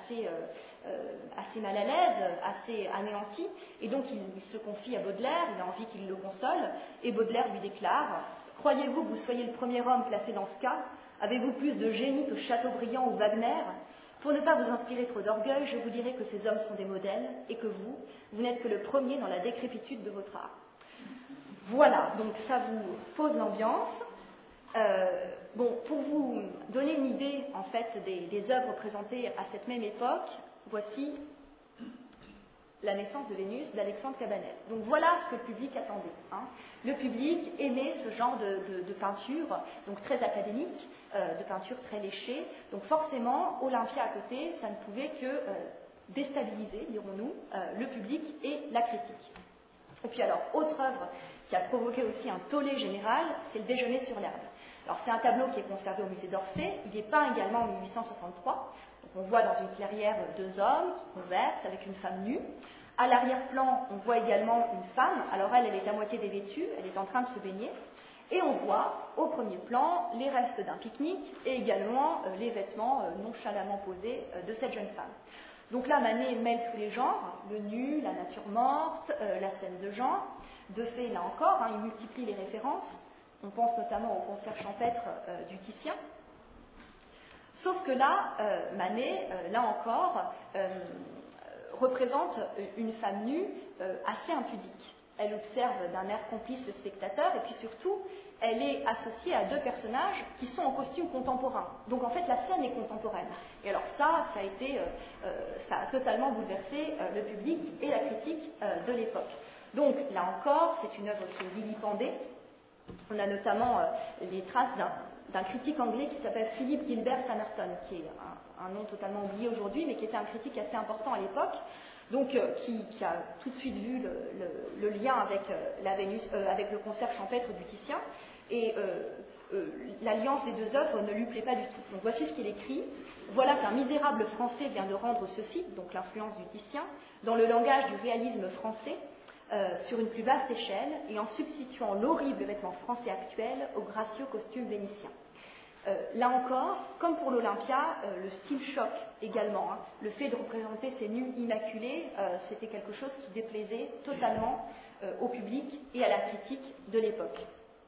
assez mal à l'aise, assez anéanti, et donc il se confie à Baudelaire, il a envie qu'il le console, et Baudelaire lui déclare « Croyez-vous que vous soyez le premier homme placé dans ce cas? Avez-vous plus de génie que Chateaubriand ou Wagner? Pour ne pas vous inspirer trop d'orgueil, je vous dirai que ces hommes sont des modèles, et que vous n'êtes que le premier dans la décrépitude de votre art. » Voilà, donc ça vous pose l'ambiance. Pour vous donner une idée en fait des œuvres présentées à cette même époque, voici La naissance de Vénus d'Alexandre Cabanel. Donc voilà ce que le public attendait. Le public aimait ce genre de peinture, donc très académique, de peinture très léchée. Donc forcément, Olympia à côté, ça ne pouvait que déstabiliser, dirons-nous, le public et la critique. Et puis alors, autre œuvre qui a provoqué aussi un tollé général, c'est Le Déjeuner sur l'herbe. Alors c'est un tableau qui est conservé au musée d'Orsay, il est peint également en 1863. Donc on voit dans une clairière deux hommes qui conversent avec une femme nue. À l'arrière-plan, on voit également une femme, alors elle est à moitié dévêtue, elle est en train de se baigner. Et on voit au premier plan les restes d'un pique-nique et également les vêtements nonchalamment posés de cette jeune femme. Donc là, Manet mêle tous les genres, le nu, la nature morte, la scène de genre. De fait, là encore, il multiplie les références. On pense notamment au concert champêtre du Titien. Sauf que là, Manet, là encore, représente une femme nue assez impudique. Elle observe d'un air complice le spectateur, et puis surtout, elle est associée à deux personnages qui sont en costume contemporain. Donc en fait, la scène est contemporaine. Et alors ça a totalement bouleversé le public et la critique de l'époque. Donc là encore, c'est une œuvre qui est vilipendée. On a notamment les traces d'un critique anglais qui s'appelle Philip Gilbert Amerton, qui est un nom totalement oublié aujourd'hui, mais qui était un critique assez important à l'époque, donc qui a tout de suite vu le lien avec, avec le concert champêtre du Titien, et l'alliance des deux œuvres ne lui plaît pas du tout. Donc voici ce qu'il écrit. Voilà qu'un misérable français vient de rendre ceci, donc l'influence du Titien, dans le langage du réalisme français, sur une plus vaste échelle, et en substituant l'horrible vêtement français actuel au gracieux costume vénitien. Là encore, comme pour l'Olympia, le style choc également. Le fait de représenter ces nus immaculés, c'était quelque chose qui déplaisait totalement au public et à la critique de l'époque.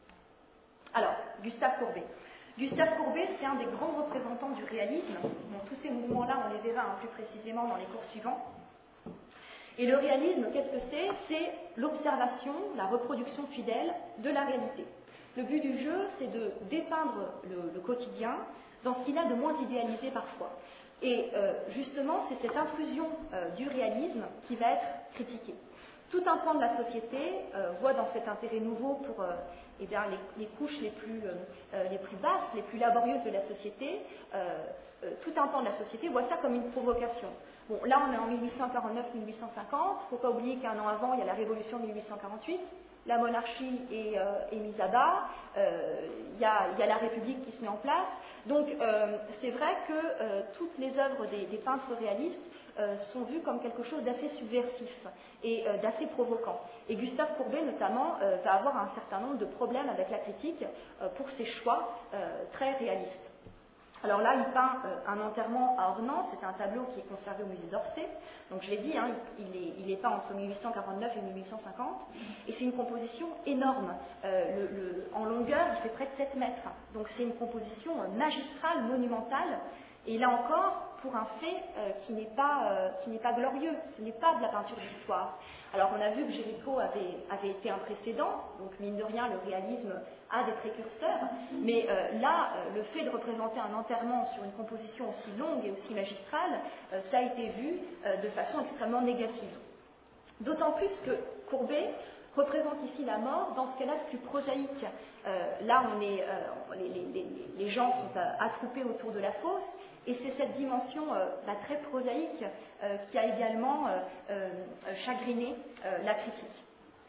Alors, Gustave Courbet. Gustave Courbet, c'est un des grands représentants du réalisme. Bon, tous ces mouvements-là, on les verra plus précisément dans les cours suivants. Et le réalisme, qu'est-ce que c'est ? C'est l'observation, la reproduction fidèle de la réalité. Le but du jeu, c'est de dépeindre le quotidien dans ce qu'il a de moins idéalisé parfois. Et justement, c'est cette intrusion du réalisme qui va être critiquée. Tout un pan de la société voit dans cet intérêt nouveau pour les couches les plus basses, les plus laborieuses de la société, tout un pan de la société voit ça comme une provocation. Bon, là, on est en 1849-1850. Il ne faut pas oublier qu'un an avant, il y a la Révolution de 1848. La monarchie est mise à bas. Il y a la République qui se met en place. Donc, c'est vrai que toutes les œuvres des peintres réalistes sont vues comme quelque chose d'assez subversif et d'assez provoquant. Et Gustave Courbet, notamment, va avoir un certain nombre de problèmes avec la critique pour ses choix très réalistes. Alors là, il peint un enterrement à Ornans, c'est un tableau qui est conservé au musée d'Orsay. Donc je l'ai dit, il est peint entre 1849 et 1850, et c'est une composition énorme. En longueur, il fait près de 7 mètres. Donc c'est une composition magistrale, monumentale, et là encore, pour un fait qui n'est pas glorieux, ce n'est pas de la peinture d'histoire. Alors on a vu que Géricault avait été un précédent, donc mine de rien, le réalisme a des précurseurs, mais là, le fait de représenter un enterrement sur une composition aussi longue et aussi magistrale, ça a été vu de façon extrêmement négative. D'autant plus que Courbet représente ici la mort dans ce qu'elle a de plus prosaïque. Là, les gens sont attroupés autour de la fosse, et c'est cette dimension très prosaïque qui a également chagriné la critique.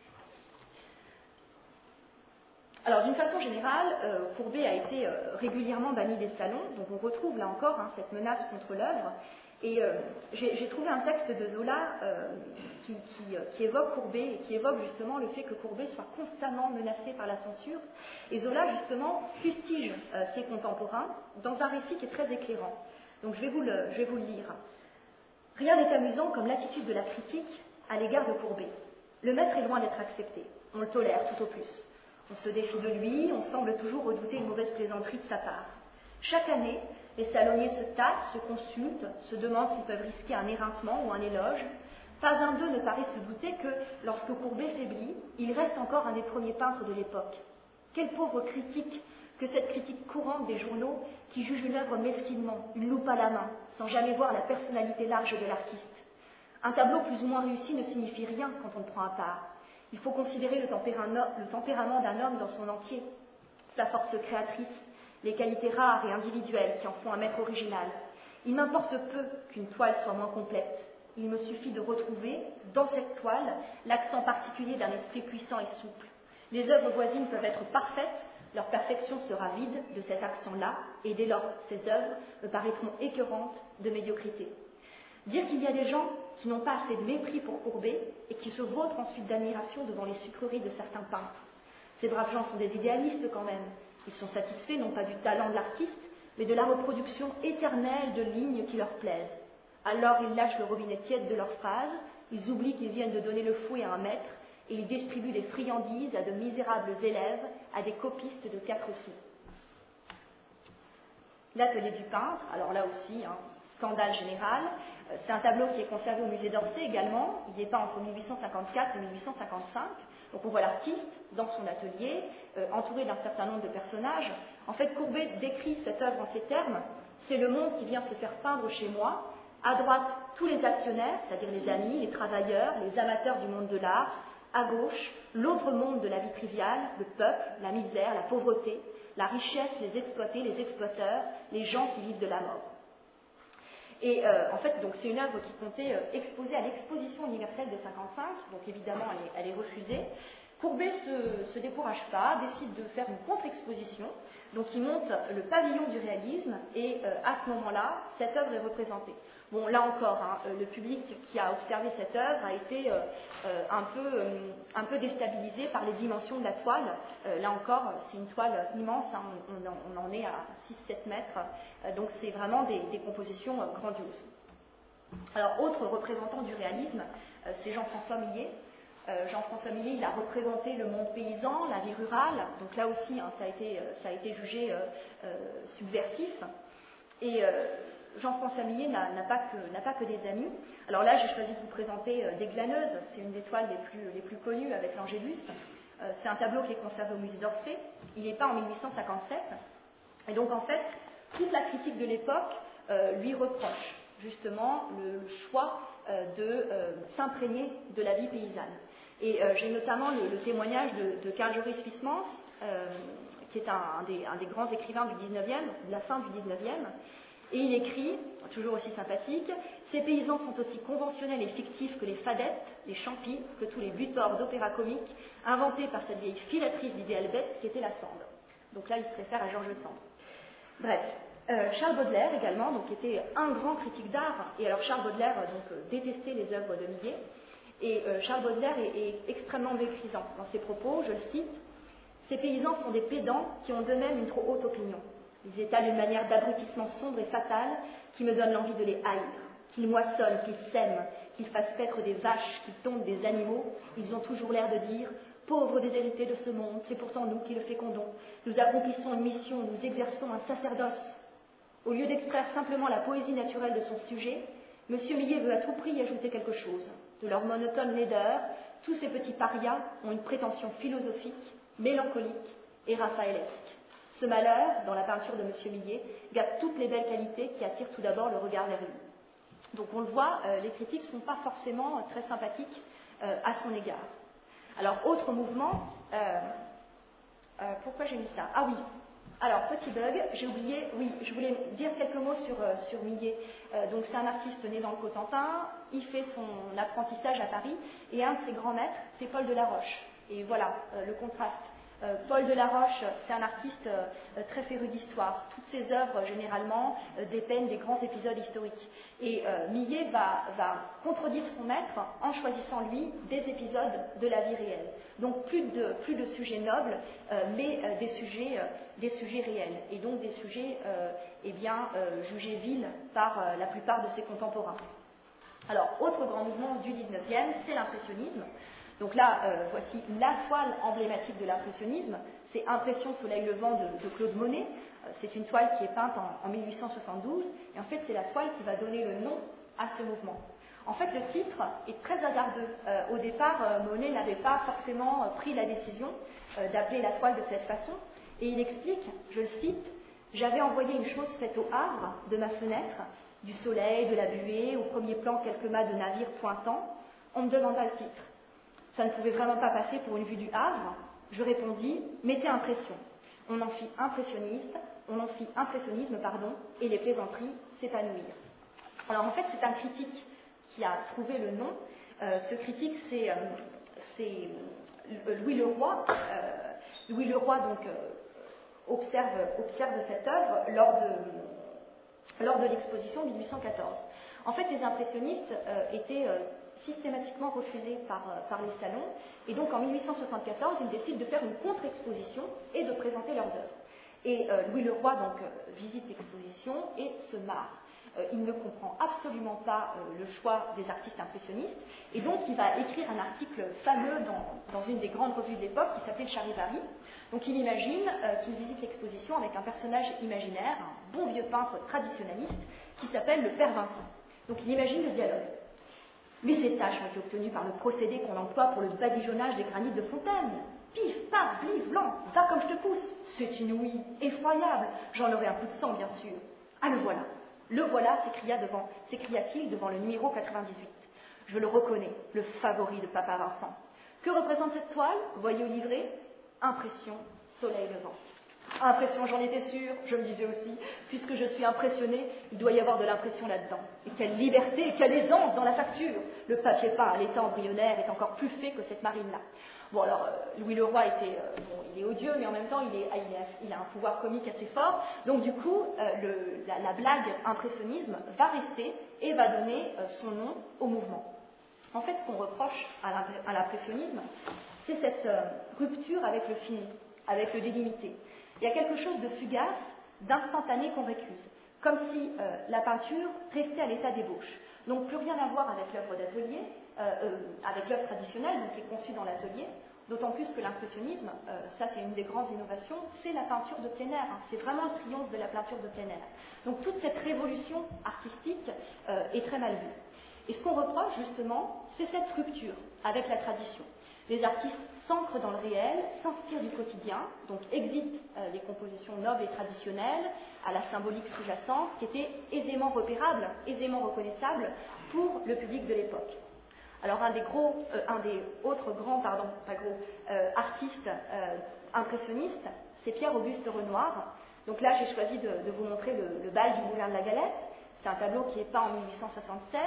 Alors, d'une façon générale, Courbet a été régulièrement banni des salons, donc on retrouve là encore cette menace contre l'œuvre. Et j'ai trouvé un texte de Zola qui évoque Courbet et qui évoque justement le fait que Courbet soit constamment menacé par la censure. Et Zola, justement, fustige ses contemporains dans un récit qui est très éclairant. Donc je vais vous le lire. Rien n'est amusant comme l'attitude de la critique à l'égard de Courbet. Le maître est loin d'être accepté. On le tolère tout au plus. On se défie de lui, on semble toujours redouter une mauvaise plaisanterie de sa part. Chaque année, les salonniers se tâtent, se consultent, se demandent s'ils peuvent risquer un éreintement ou un éloge. Pas un d'eux ne paraît se douter que, lorsque Courbet faiblit, il reste encore un des premiers peintres de l'époque. Quelle pauvre critique que cette critique courante des journaux qui juge une œuvre mesquinement, une loupe à la main, sans jamais voir la personnalité large de l'artiste. Un tableau plus ou moins réussi ne signifie rien quand on le prend à part. Il faut considérer le tempérament d'un homme dans son entier, sa force créatrice, les qualités rares et individuelles qui en font un maître original. Il m'importe peu qu'une toile soit moins complète. Il me suffit de retrouver, dans cette toile, l'accent particulier d'un esprit puissant et souple. Les œuvres voisines peuvent être parfaites, leur perfection sera vide de cet accent-là, et dès lors, ces œuvres me paraîtront écœurantes de médiocrité. Dire qu'il y a des gens qui n'ont pas assez de mépris pour Courbet et qui se vautrent ensuite d'admiration devant les sucreries de certains peintres. Ces braves gens sont des idéalistes quand même. Ils sont satisfaits non pas du talent de l'artiste, mais de la reproduction éternelle de lignes qui leur plaisent. Alors ils lâchent le robinet tiède de leurs phrases, ils oublient qu'ils viennent de donner le fouet à un maître, et ils distribuent des friandises à de misérables élèves, à des copistes de 4 sous. L'atelier du peintre, alors là aussi, scandale général. C'est un tableau qui est conservé au musée d'Orsay également. Il est peint entre 1854 et 1855. Donc on voit l'artiste dans son atelier, entouré d'un certain nombre de personnages. En fait, Courbet décrit cette œuvre en ces termes. C'est le monde qui vient se faire peindre chez moi. À droite, tous les actionnaires, c'est-à-dire les amis, les travailleurs, les amateurs du monde de l'art. À gauche, l'autre monde de la vie triviale, le peuple, la misère, la pauvreté, la richesse, les exploités, les exploiteurs, les gens qui vivent de la mort. Et en fait, donc c'est une œuvre qui comptait exposer à l'exposition universelle de 55, donc évidemment elle est refusée. Courbet se décourage pas, décide de faire une contre-exposition, donc il monte le pavillon du réalisme et à ce moment-là, cette œuvre est représentée. Bon, là encore, le public qui a observé cette œuvre a été un peu déstabilisé par les dimensions de la toile. Là encore, c'est une toile immense, on en est à 6-7 mètres, donc c'est vraiment des compositions grandioses. Alors, autre représentant du réalisme, c'est Jean-François Millet. Jean-François Millet, il a représenté le monde paysan, la vie rurale, donc là aussi, ça a été jugé subversif. Et Jean-François Millet n'a pas que des amis. Alors là, j'ai choisi de vous présenter Des Glaneuses, c'est une des toiles les plus connues avec l'Angélus. C'est un tableau qui est conservé au musée d'Orsay. Il est peint en 1857. Et donc, en fait, toute la critique de l'époque lui reproche justement le choix de s'imprégner de la vie paysanne. Et j'ai notamment le témoignage de Karl Joris Huysmans, qui est un des grands écrivains du 19e, de la fin du 19e, et il écrit, toujours aussi sympathique, « Ces paysans sont aussi conventionnels et fictifs que les fadettes, les champis, que tous les butors d'opéra comique, inventés par cette vieille filatrice d'idéal bête qui était la Sande. » Donc là, il se réfère à Georges Sand. Bref, Charles Baudelaire également, donc était un grand critique d'art, et alors Charles Baudelaire détestait les œuvres de Millet, et Charles Baudelaire est extrêmement méprisant dans ses propos, je le cite, « Ces paysans sont des pédants qui ont d'eux-mêmes une trop haute opinion. Ils étalent une manière d'abrutissement sombre et fatale qui me donne l'envie de les haïr. Qu'ils moissonnent, qu'ils sèment, qu'ils fassent paître des vaches, qu'ils tondent des animaux, ils ont toujours l'air de dire « Pauvres déshérités de ce monde, c'est pourtant nous qui le fécondons. Nous accomplissons une mission, nous exerçons un sacerdoce. » Au lieu d'extraire simplement la poésie naturelle de son sujet, M. Millet veut à tout prix y ajouter quelque chose. De leur monotone laideur, tous ces petits parias ont une prétention philosophique, mélancolique et raphaëlesque. Ce malheur, dans la peinture de M. Millet, gâte toutes les belles qualités qui attirent tout d'abord le regard vers lui. Donc on le voit, les critiques ne sont pas forcément très sympathiques à son égard. Alors, autre mouvement, pourquoi j'ai mis ça? Ah oui, alors petit bug, j'ai oublié, oui, je voulais dire quelques mots sur Millet. Donc c'est un artiste né dans le Cotentin, il fait son apprentissage à Paris, et un de ses grands maîtres, c'est Paul Delaroche. Et voilà, le contraste. Paul Delaroche, c'est un artiste très féru d'histoire. Toutes ses œuvres, généralement, dépeignent des grands épisodes historiques. Et Millet va contredire son maître en choisissant, lui, des épisodes de la vie réelle. Donc plus de sujets nobles, mais des sujets réels. Et donc des sujets jugés vils par la plupart de ses contemporains. Alors, autre grand mouvement du 19e, c'est l'impressionnisme. Donc là, voici la toile emblématique de l'impressionnisme, c'est Impression soleil levant de Claude Monet. C'est une toile qui est peinte en 1872, et en fait c'est la toile qui va donner le nom à ce mouvement. En fait, le titre est très hasardeux. Au départ, Monet n'avait pas forcément pris la décision d'appeler la toile de cette façon, et il explique, je le cite, « J'avais envoyé une chose faite au Havre, de ma fenêtre, du soleil, de la buée, au premier plan quelques mâts de navire pointant. On me demanda le titre. Ça ne pouvait vraiment pas passer pour une vue du Havre. Je répondis, mettez impression. On en fit impressionnisme, et les plaisanteries s'épanouirent. » Alors en fait, c'est un critique qui a trouvé le nom. Ce critique, c'est Louis Leroy. Louis Leroy donc observe cette œuvre lors de l'exposition de 1814. En fait, les impressionnistes étaient systématiquement refusés par les salons, et donc en 1874, ils décident de faire une contre-exposition et de présenter leurs œuvres. Et Louis Leroy donc visite l'exposition et se marre. il ne comprend absolument pas le choix des artistes impressionnistes, et donc il va écrire un article fameux dans une des grandes revues de l'époque qui s'appelait Charivari. Donc il imagine qu'il visite l'exposition avec un personnage imaginaire, un bon vieux peintre traditionnaliste, qui s'appelle le Père Vincent. Donc il imagine le dialogue. Mais ces tâches ont été obtenues par le procédé qu'on emploie pour le badigeonnage des granits de Fontaine. Pif, paf, blif, blanc, va comme je te pousse. C'est inouï, effroyable. J'en aurai un coup de sang, bien sûr. Ah, le voilà. Le voilà, s'écria-t-il devant le numéro 98. Je le reconnais, le favori de Papa Vincent. Que représente cette toile? Voyez au livret. Impression, soleil levant. Impression, j'en étais sûre, je me disais aussi, puisque je suis impressionnée, il doit y avoir de l'impression là-dedans. Et quelle liberté, quelle aisance dans la facture. Le papier peint à l'état embryonnaire est encore plus fait que cette marine-là. Bon, alors, Louis le Roi il est odieux, mais en même temps, il a un pouvoir comique assez fort. Donc, du coup, la blague impressionnisme va rester et va donner son nom au mouvement. En fait, ce qu'on reproche à l'impressionnisme, c'est cette rupture avec le fini, avec le délimité. Il y a quelque chose de fugace, d'instantané qu'on récuse, comme si la peinture restait à l'état d'ébauche. Donc plus rien à voir avec l'œuvre d'atelier, avec l'œuvre traditionnelle, donc qui est conçue dans l'atelier, d'autant plus que l'impressionnisme, ça c'est une des grandes innovations, c'est la peinture de plein air, hein, c'est vraiment le triomphe de la peinture de plein air. Donc toute cette révolution artistique est très mal vue. Et ce qu'on reproche justement, c'est cette rupture avec la tradition. Les artistes s'ancrent dans le réel, s'inspirent du quotidien, donc exitent les compositions nobles et traditionnelles à la symbolique sous-jacente, qui était aisément repérable, aisément reconnaissable pour le public de l'époque. Alors un des autres grands artistes impressionnistes, c'est Pierre-Auguste Renoir. Donc là, j'ai choisi de vous montrer le bal du Moulin de la Galette. C'est un tableau qui est peint en 1876.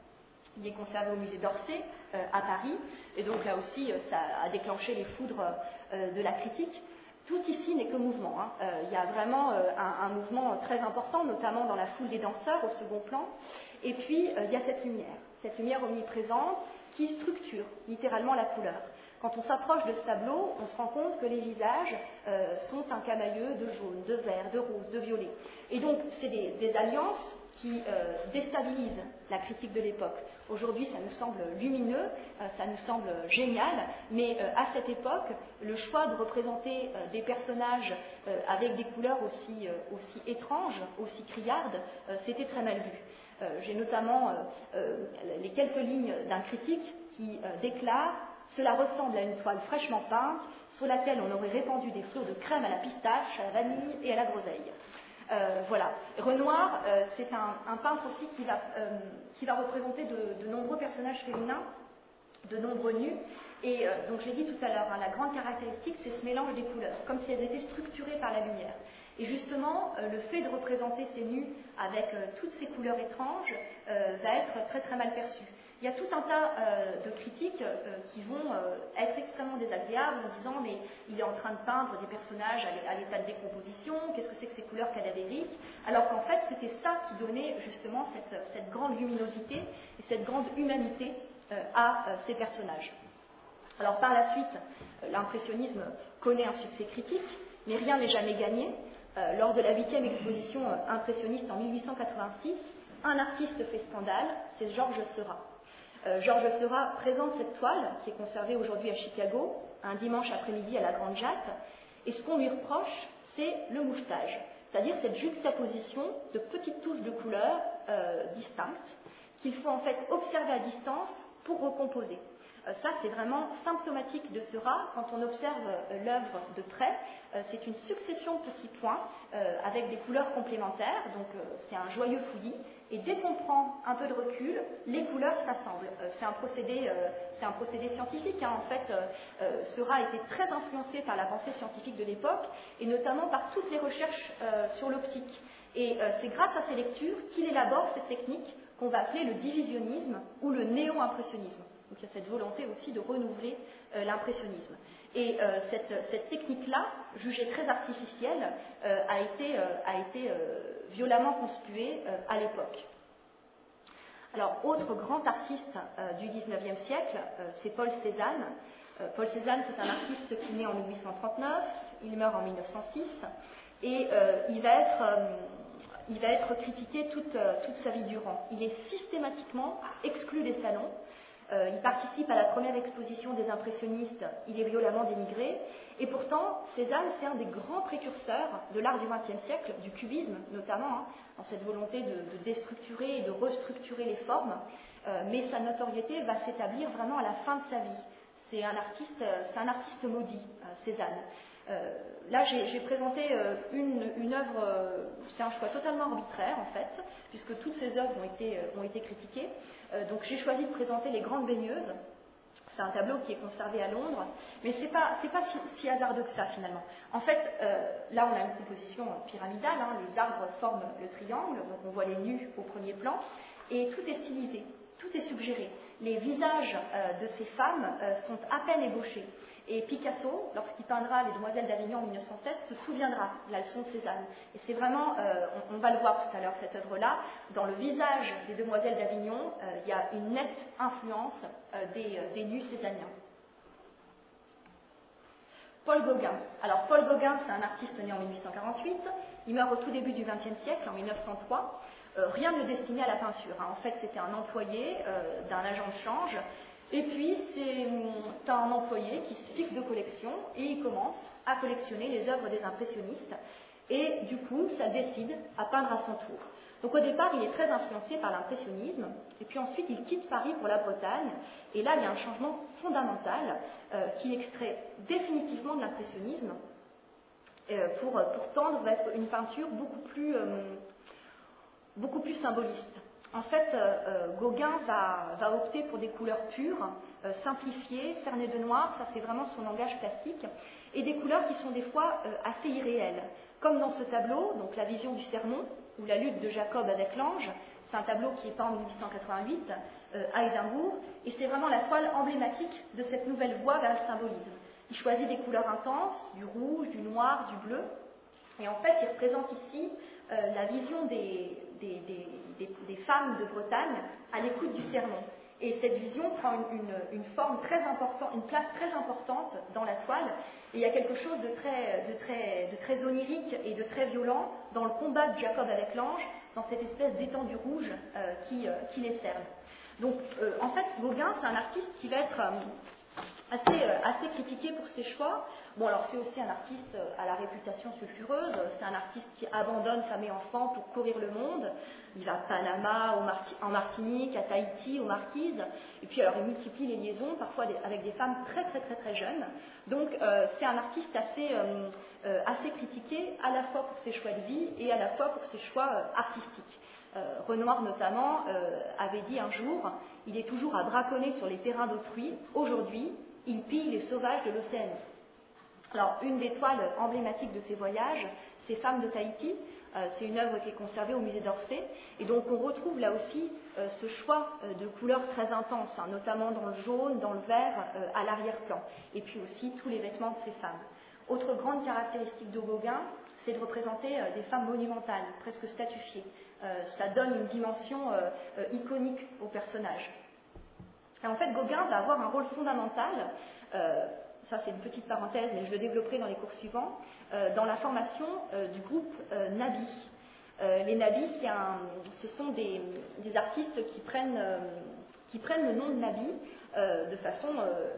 Il est conservé au musée d'Orsay, à Paris, et donc là aussi, ça a déclenché les foudres de la critique. Tout ici n'est que mouvement. Hein. Il y a vraiment un mouvement très important, notamment dans la foule des danseurs au second plan. Et puis, il y a cette lumière omniprésente qui structure littéralement la couleur. Quand on s'approche de ce tableau, on se rend compte que les visages sont un camailleux de jaune, de vert, de rose, de violet. Et donc, c'est des alliances qui déstabilisent la critique de l'époque. Aujourd'hui, ça nous semble lumineux, ça nous semble génial, mais à cette époque, le choix de représenter des personnages avec des couleurs aussi étranges, aussi criardes, c'était très mal vu. J'ai notamment les quelques lignes d'un critique qui déclare « Cela ressemble à une toile fraîchement peinte sur laquelle on aurait répandu des flots de crème à la pistache, à la vanille et à la groseille. » Voilà. Renoir, c'est un peintre aussi qui va représenter de nombreux personnages féminins, de nombreux nus. Et donc je l'ai dit tout à l'heure, hein, la grande caractéristique, c'est ce mélange des couleurs, comme si elles étaient structurées par la lumière. Et justement, le fait de représenter ces nus avec toutes ces couleurs étranges va être très très mal perçu. Il y a tout un tas de critiques qui vont être extrêmement désagréables en disant mais il est en train de peindre des personnages à l'état de décomposition, qu'est-ce que c'est que ces couleurs cadavériques, alors qu'en fait c'était ça qui donnait justement cette grande luminosité et cette grande humanité à ces personnages. Alors par la suite, l'impressionnisme connaît un succès critique, mais rien n'est jamais gagné. Lors de la 8e exposition impressionniste en 1886, un artiste fait scandale, c'est Georges Seurat. Georges Seurat présente cette toile, qui est conservée aujourd'hui à Chicago, un dimanche après-midi à la Grande Jatte, et ce qu'on lui reproche, c'est le mouchetage, c'est-à-dire cette juxtaposition de petites touches de couleurs distinctes, qu'il faut en fait observer à distance pour recomposer. Ça, c'est vraiment symptomatique de Seurat. Quand on observe l'œuvre de près, c'est une succession de petits points avec des couleurs complémentaires, donc c'est un joyeux fouillis. Et dès qu'on prend un peu de recul, les couleurs s'assemblent. C'est un procédé scientifique. Hein. En fait, Seurat était très influencé par la pensée scientifique de l'époque, et notamment par toutes les recherches sur l'optique. Et c'est grâce à ces lectures qu'il élabore cette technique qu'on va appeler le divisionnisme ou le néo-impressionnisme. Donc il y a cette volonté aussi de renouveler l'impressionnisme. Et cette technique-là, jugée très artificielle, a été violemment conspuée à l'époque. Alors, autre grand artiste du XIXe siècle, c'est Paul Cézanne. Paul Cézanne, c'est un artiste qui naît en 1839, il meurt en 1906, et il il va être critiqué toute sa vie durant. Il est systématiquement exclu des salons. Il participe à la première exposition des impressionnistes, il est violemment dénigré, et pourtant Cézanne, c'est un des grands précurseurs de l'art du XXe siècle, du cubisme notamment, dans cette volonté de déstructurer et de restructurer les formes, mais sa notoriété va s'établir vraiment à la fin de sa vie. C'est un artiste maudit, Cézanne. Là, j'ai présenté une œuvre, c'est un choix totalement arbitraire en fait, puisque toutes ces œuvres ont été critiquées. Donc j'ai choisi de présenter Les Grandes Baigneuses. C'est un tableau qui est conservé à Londres, mais c'est pas si hasardeux que ça finalement. En fait, là on a une composition pyramidale, les arbres forment le triangle, donc on voit les nus au premier plan, et tout est stylisé, tout est suggéré. Les visages de ces femmes sont à peine ébauchés. Et Picasso, lorsqu'il peindra Les Demoiselles d'Avignon en 1907, se souviendra de la leçon de Cézanne. Et c'est vraiment, on va le voir tout à l'heure, cette œuvre-là, dans le visage des Demoiselles d'Avignon, il y a une nette influence des nus cézanniens. Paul Gauguin. Alors Paul Gauguin, c'est un artiste né en 1848, il meurt au tout début du XXe siècle, en 1903. Rien ne destiné à la peinture. En fait, c'était un employé d'un agent de change. Et puis, c'est un employé qui se fixe de collection et il commence à collectionner les œuvres des impressionnistes. Et du coup, ça décide à peindre à son tour. Donc au départ, il est très influencé par l'impressionnisme. Et puis ensuite, il quitte Paris pour la Bretagne. Et là, il y a un changement fondamental qui extrait définitivement de l'impressionnisme pour tendre vers une peinture beaucoup plus symboliste. En fait, Gauguin va opter pour des couleurs pures, simplifiées, cernées de noir, ça c'est vraiment son langage plastique, et des couleurs qui sont des fois assez irréelles. Comme dans ce tableau, donc La Vision du Sermon, ou La lutte de Jacob avec l'ange, c'est un tableau qui est peint en 1888 à Édimbourg, et c'est vraiment la toile emblématique de cette nouvelle voie vers le symbolisme. Il choisit des couleurs intenses, du rouge, du noir, du bleu, et en fait il représente ici la vision des femmes de Bretagne à l'écoute du sermon. Et cette vision prend une forme très importante, une place très importante dans la toile. Et il y a quelque chose de très onirique et de très violent dans le combat de Jacob avec l'ange, dans cette espèce d'étendue rouge qui les cerne. Donc, en fait, Gauguin, c'est un artiste qui va être assez critiqué pour ses choix. Bon, alors c'est aussi un artiste à la réputation sulfureuse, c'est un artiste qui abandonne femme et enfants pour courir le monde. Il va à Panama, en Martinique, à Tahiti, aux Marquises, et puis alors il multiplie les liaisons, parfois avec des femmes très jeunes. Donc c'est un artiste assez critiqué, à la fois pour ses choix de vie et à la fois pour ses choix artistiques. Renoir notamment avait dit un jour, il est toujours à braconner sur les terrains d'autrui, aujourd'hui il pille les sauvages de l'Océanie. Alors une des toiles emblématiques de ces voyages, c'est Femmes de Tahiti, c'est une œuvre qui est conservée au musée d'Orsay, et donc on retrouve là aussi ce choix de couleurs très intenses, notamment dans le jaune, dans le vert, à l'arrière-plan, et puis aussi tous les vêtements de ces femmes. Autre grande caractéristique de Gauguin, c'est de représenter des femmes monumentales, presque statufiées. Ça donne une dimension iconique au personnage. Et en fait, Gauguin va avoir un rôle fondamental, ça c'est une petite parenthèse, mais je le développerai dans les cours suivants, dans la formation du groupe Nabi. Les Nabis, ce sont des artistes qui prennent le nom de Nabi de façon,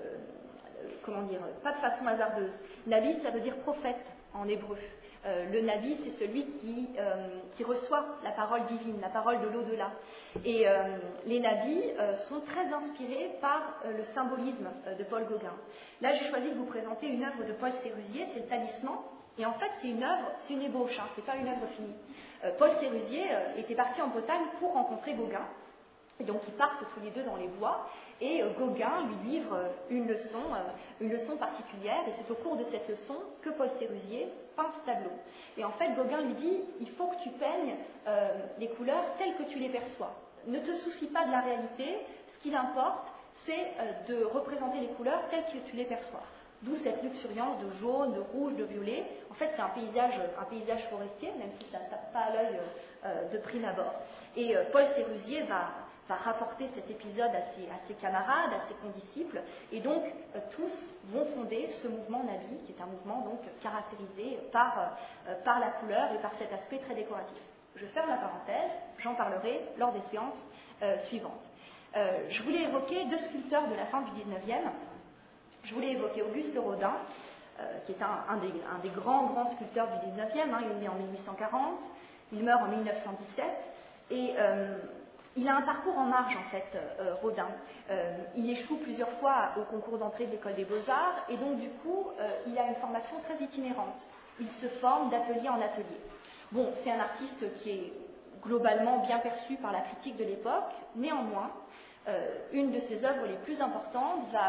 pas de façon hasardeuse. Nabi, ça veut dire prophète en hébreu. Le Nabi, c'est celui qui reçoit la parole divine, la parole de l'au-delà. Et les Nabis sont très inspirés par le symbolisme de Paul Gauguin. Là, j'ai choisi de vous présenter une œuvre de Paul Sérusier, c'est le Talisman. Et en fait, c'est une ébauche, c'est pas une œuvre finie. Paul Sérusier était parti en Bretagne pour rencontrer Gauguin. Et donc ils partent tous les deux dans les bois et Gauguin lui livre une leçon particulière, et c'est au cours de cette leçon que Paul Sérusier peint ce tableau. Et en fait, Gauguin lui dit, il faut que tu peignes les couleurs telles que tu les perçois. Ne te soucie pas de la réalité, ce qui importe, c'est de représenter les couleurs telles que tu les perçois. D'où cette luxuriance de jaune, de rouge, de violet. En fait, c'est un paysage forestier, même si ça ne tape pas à l'œil de prime abord. Et Paul Sérusier va rapporter cet épisode à ses camarades, à ses condisciples, et donc tous vont fonder ce mouvement Nabi, qui est un mouvement donc caractérisé par la couleur et par cet aspect très décoratif. Je ferme la parenthèse, j'en parlerai lors des séances suivantes. Je voulais évoquer deux sculpteurs de la fin du XIXe. Je voulais évoquer Auguste Rodin, qui est un des grands sculpteurs du XIXe. Il est né en 1840, il meurt en 1917, et il a un parcours en marge, en fait, Rodin. Il échoue plusieurs fois au concours d'entrée de l'École des Beaux-Arts, et donc, du coup, il a une formation très itinérante. Il se forme d'atelier en atelier. Bon, c'est un artiste qui est globalement bien perçu par la critique de l'époque, néanmoins, une de ses œuvres les plus importantes va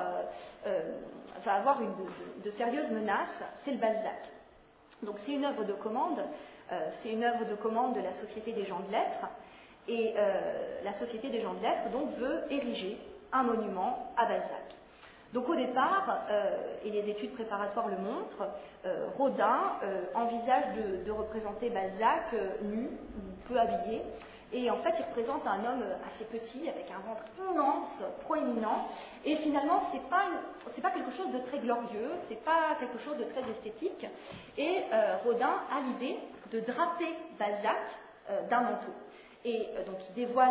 avoir de sérieuses menaces, c'est le Balzac. Donc c'est une œuvre de commande, de la Société des gens de lettres, et la Société des gens de lettres donc veut ériger un monument à Balzac. Donc au départ, et les études préparatoires le montrent, Rodin envisage de représenter Balzac nu ou peu habillé, et en fait il représente un homme assez petit, avec un ventre immense, proéminent, et finalement c'est pas quelque chose de très glorieux, c'est pas quelque chose de très esthétique, et Rodin a l'idée de draper Balzac d'un manteau. Et donc il dévoile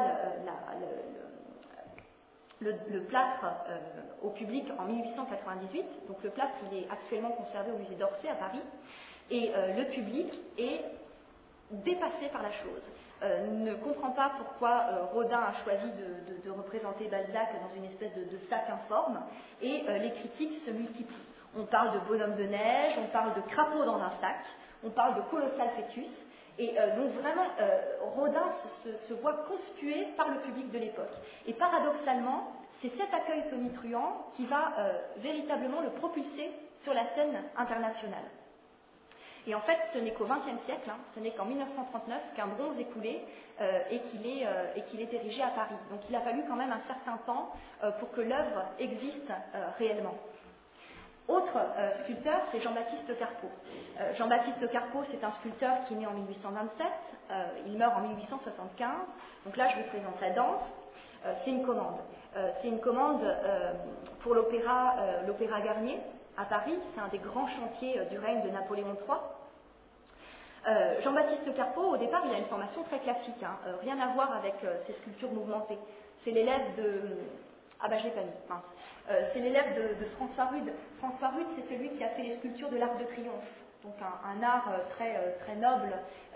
le plâtre au public en 1898. Donc le plâtre, il est actuellement conservé au musée d'Orsay à Paris. Et le public est dépassé par la chose. Ne comprend pas pourquoi Rodin a choisi de représenter Balzac dans une espèce de sac informe. Et les critiques se multiplient. On parle de bonhomme de neige, on parle de crapaud dans un sac, on parle de colossal fœtus. Et donc vraiment, Rodin se voit conspué par le public de l'époque. Et paradoxalement, c'est cet accueil tonitruant qui va véritablement le propulser sur la scène internationale. Et en fait, ce n'est qu'au XXe siècle, ce n'est qu'en 1939 qu'un bronze est coulé et qu'il est érigé à Paris. Donc il a fallu quand même un certain temps pour que l'œuvre existe réellement. Autre sculpteur, c'est Jean-Baptiste Carpeaux. Jean-Baptiste Carpeaux, c'est un sculpteur qui est né en 1827, il meurt en 1875. Donc là, je vous présente la danse. C'est une commande. C'est une commande pour l'opéra Garnier à Paris. C'est un des grands chantiers du règne de Napoléon III. Jean-Baptiste Carpeaux, au départ, il a une formation très classique, rien à voir avec ses sculptures mouvementées. C'est l'élève de... Ah ben je l'ai pas mis, mince. C'est l'élève de François Rude. François Rude, c'est celui qui a fait les sculptures de l'Arc de Triomphe. Donc un art très noble,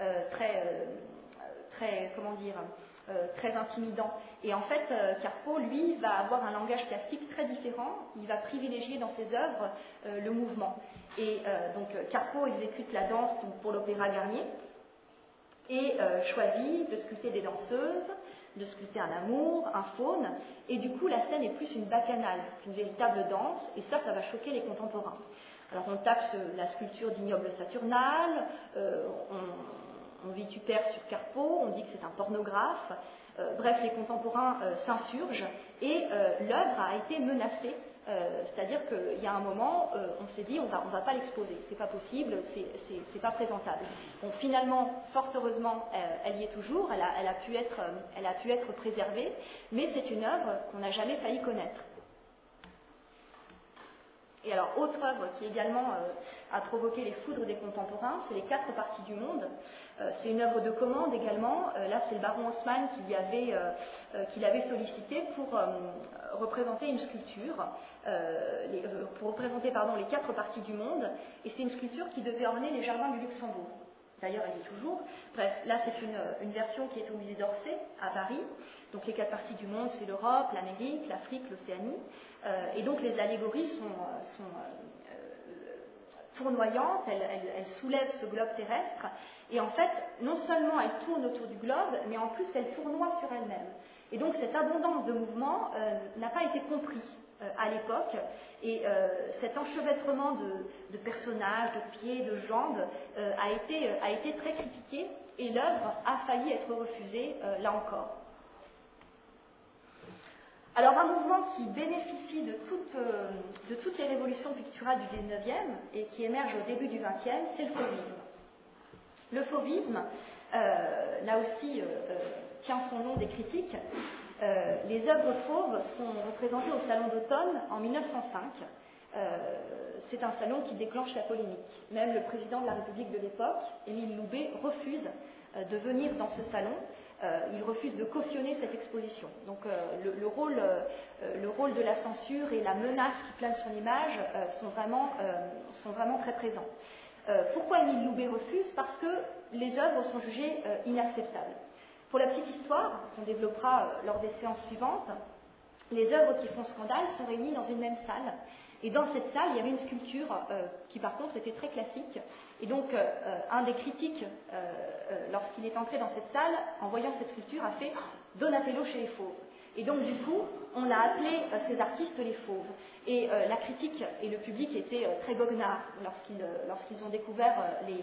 très intimidant. Et en fait, Carpeaux, lui, va avoir un langage plastique très différent. Il va privilégier dans ses œuvres le mouvement. Et donc Carpeaux exécute la danse donc, pour l'opéra Garnier et choisit de sculpter des danseuses, de sculpter un amour, un faune, et du coup la scène est plus une bacchanale qu'une véritable danse, et ça va choquer les contemporains. Alors on taxe la sculpture d'ignoble saturnale, on vitupère sur Carpeaux, on dit que c'est un pornographe, bref, les contemporains s'insurgent, et l'œuvre a été menacée, c'est-à-dire qu'il y a un moment, on s'est dit, on va pas l'exposer, c'est pas possible, c'est pas présentable. Bon, finalement, fort heureusement, elle y est toujours, elle a pu être préservée, mais c'est une œuvre qu'on n'a jamais failli connaître. Et alors, autre œuvre qui également a provoqué les foudres des contemporains, c'est les 4 parties du monde. C'est une œuvre de commande également. Là, c'est le baron Haussmann qui l'avait sollicité pour représenter une sculpture, pour représenter les 4 parties du monde. Et c'est une sculpture qui devait orner les jardins du Luxembourg. D'ailleurs, elle y est toujours. Bref, là, c'est une version qui est au musée d'Orsay, à Paris. Donc, les 4 parties du monde, c'est l'Europe, l'Amérique, l'Afrique, l'Océanie. Et donc, les allégories sont tournoyantes, elles soulèvent ce globe terrestre. Et en fait, non seulement elles tournent autour du globe, mais en plus, elles tournoient sur elles-mêmes. Et donc, cette abondance de mouvements n'a pas été compris à l'époque, et cet enchevêtrement de personnages, de pieds, de jambes a été très critiqué, et l'œuvre a failli être refusée là encore. Alors un mouvement qui bénéficie de toutes les révolutions picturales du XIXe et qui émerge au début du XXe, c'est le fauvisme. Le fauvisme, là aussi, tient son nom des critiques. Les œuvres fauves sont représentées au Salon d'automne en 1905. C'est un salon qui déclenche la polémique. Même le président de la République de l'époque, Émile Loubet, refuse de venir dans ce salon. Il refuse de cautionner cette exposition. Donc le rôle de la censure et la menace qui plane sur l'image sont vraiment très présents. Pourquoi Émile Loubet refuse? Parce que les œuvres sont jugées inacceptables. Pour la petite histoire, qu'on développera lors des séances suivantes, les œuvres qui font scandale sont réunies dans une même salle. Et dans cette salle, il y avait une sculpture qui, par contre, était très classique. Et donc, un des critiques, lorsqu'il est entré dans cette salle, en voyant cette sculpture, a fait « Donatello chez les fauves ». Et donc, du coup, on a appelé ces artistes les fauves. Et la critique et le public étaient très goguenards lorsqu'ils ont découvert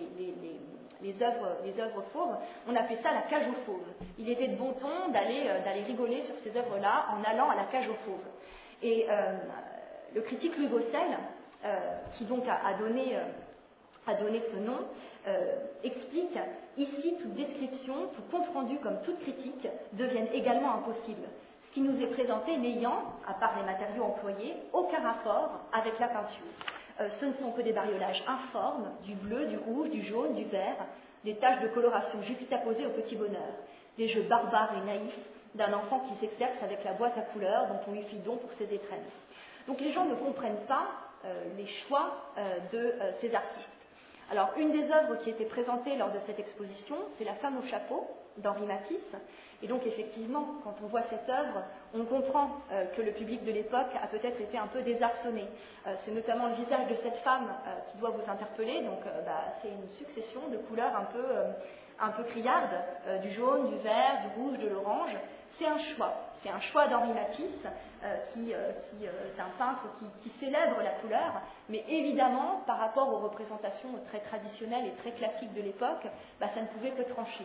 les œuvres fauves. On appelait ça la cage aux fauves. Il était de bon ton d'aller rigoler sur ces œuvres-là en allant à la cage aux fauves. Et le critique Louis Gossel, qui donc a donné ce nom, explique « Ici, toute description, tout compte-rendu comme toute critique deviennent également impossibles. Ce qui nous est présenté n'ayant, à part les matériaux employés, aucun rapport avec la peinture. Ce ne sont que des bariolages informes, du bleu, du rouge, du jaune, du vert, des taches de coloration juxtaposées au petit bonheur, des jeux barbares et naïfs d'un enfant qui s'exerce avec la boîte à couleurs dont on lui fit don pour ses étrennes. » Donc les gens ne comprennent pas les choix de ces artistes. Alors, une des œuvres qui était présentée lors de cette exposition, c'est La femme au chapeau d'Henri Matisse. Et donc, effectivement, quand on voit cette œuvre, on comprend que le public de l'époque a peut-être été un peu désarçonné. C'est notamment le visage de cette femme qui doit vous interpeller. Donc, c'est une succession de couleurs un peu criardes, du jaune, du vert, du rouge, de l'orange. C'est un choix. C'est un choix d'Henri Matisse, qui est un peintre qui célèbre la couleur, mais évidemment, par rapport aux représentations très traditionnelles et très classiques de l'époque, ça ne pouvait que trancher.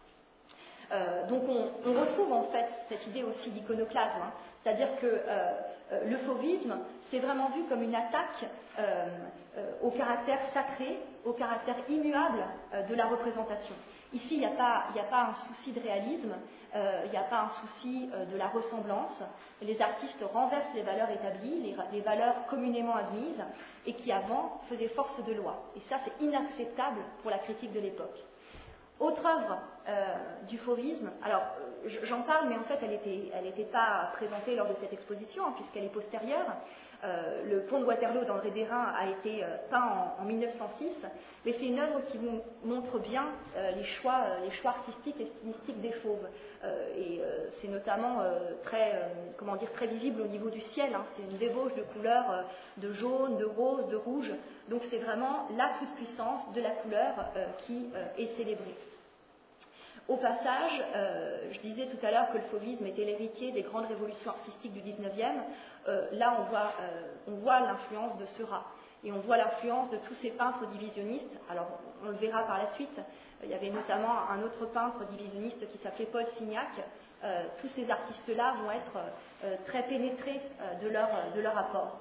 Donc on retrouve en fait cette idée aussi d'iconoclasme, c'est-à-dire que le fauvisme, c'est vraiment vu comme une attaque au caractère sacré, au caractère immuable de la représentation. Ici, il n'y a pas un souci de réalisme, il n'y a pas un souci de la ressemblance. Les artistes renversent les valeurs établies, les valeurs communément admises, et qui avant faisaient force de loi. Et ça, c'est inacceptable pour la critique de l'époque. Autre œuvre du fauvisme, alors j'en parle, mais en fait elle n'était pas présentée lors de cette exposition, puisqu'elle est postérieure. Le pont de Waterloo d'André Derain a été peint en 1906, mais c'est une œuvre qui vous montre bien les choix artistiques et stylistiques des fauves. Et c'est notamment très visible au niveau du ciel. C'est une débauche de couleurs de jaune, de rose, de rouge. Donc c'est vraiment la toute-puissance de la couleur qui est célébrée. Au passage, je disais tout à l'heure que le fauvisme était l'héritier des grandes révolutions artistiques du XIXe. Là, on voit l'influence de Seurat. Et on voit l'influence de tous ces peintres divisionnistes. Alors, on le verra par la suite. Il y avait notamment un autre peintre divisionniste qui s'appelait Paul Signac. Tous ces artistes-là vont être très pénétrés de leur apport.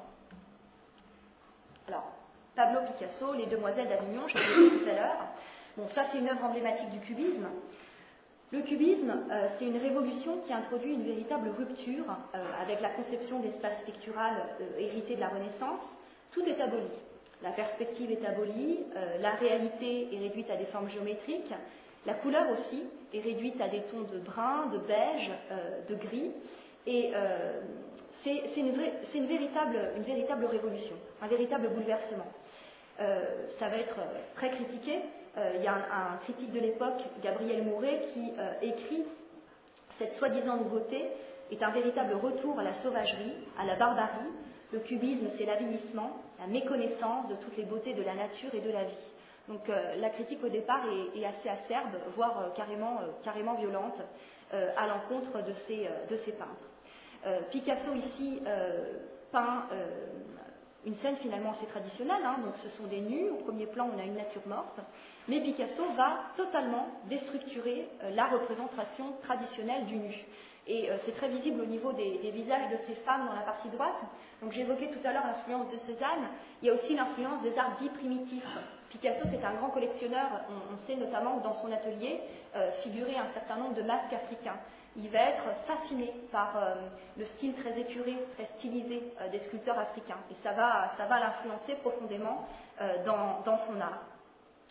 Alors, Pablo Picasso, Les Demoiselles d'Avignon, je l'ai dit tout à l'heure. Bon, ça, c'est une œuvre emblématique du cubisme. Le cubisme, c'est une révolution qui introduit une véritable rupture avec la conception d'espace pictural hérité de la Renaissance. Tout est aboli. La perspective est abolie, la réalité est réduite à des formes géométriques, la couleur aussi est réduite à des tons de brun, de beige, de gris, et c'est une véritable révolution, un véritable bouleversement. Ça va être très critiqué. Il y a un critique de l'époque, Gabriel Mouret, qui écrit « Cette soi-disant nouveauté est un véritable retour à la sauvagerie, à la barbarie. Le cubisme, c'est l'avilissement, la méconnaissance de toutes les beautés de la nature et de la vie. » Donc la critique au départ est assez acerbe, voire carrément violente, à l'encontre de ces peintres. Picasso ici peint une scène finalement assez traditionnelle, donc ce sont des nus, au premier plan on a une nature morte, mais Picasso va totalement déstructurer la représentation traditionnelle du nu. Et c'est très visible au niveau des visages de ces femmes dans la partie droite. Donc j'évoquais tout à l'heure l'influence de Cézanne, il y a aussi l'influence des arts dits primitifs. Picasso, c'est un grand collectionneur, on sait notamment que dans son atelier figurait un certain nombre de masques africains. Il va être fasciné par le style très épuré, très stylisé des sculpteurs africains. Et ça va l'influencer profondément dans son art.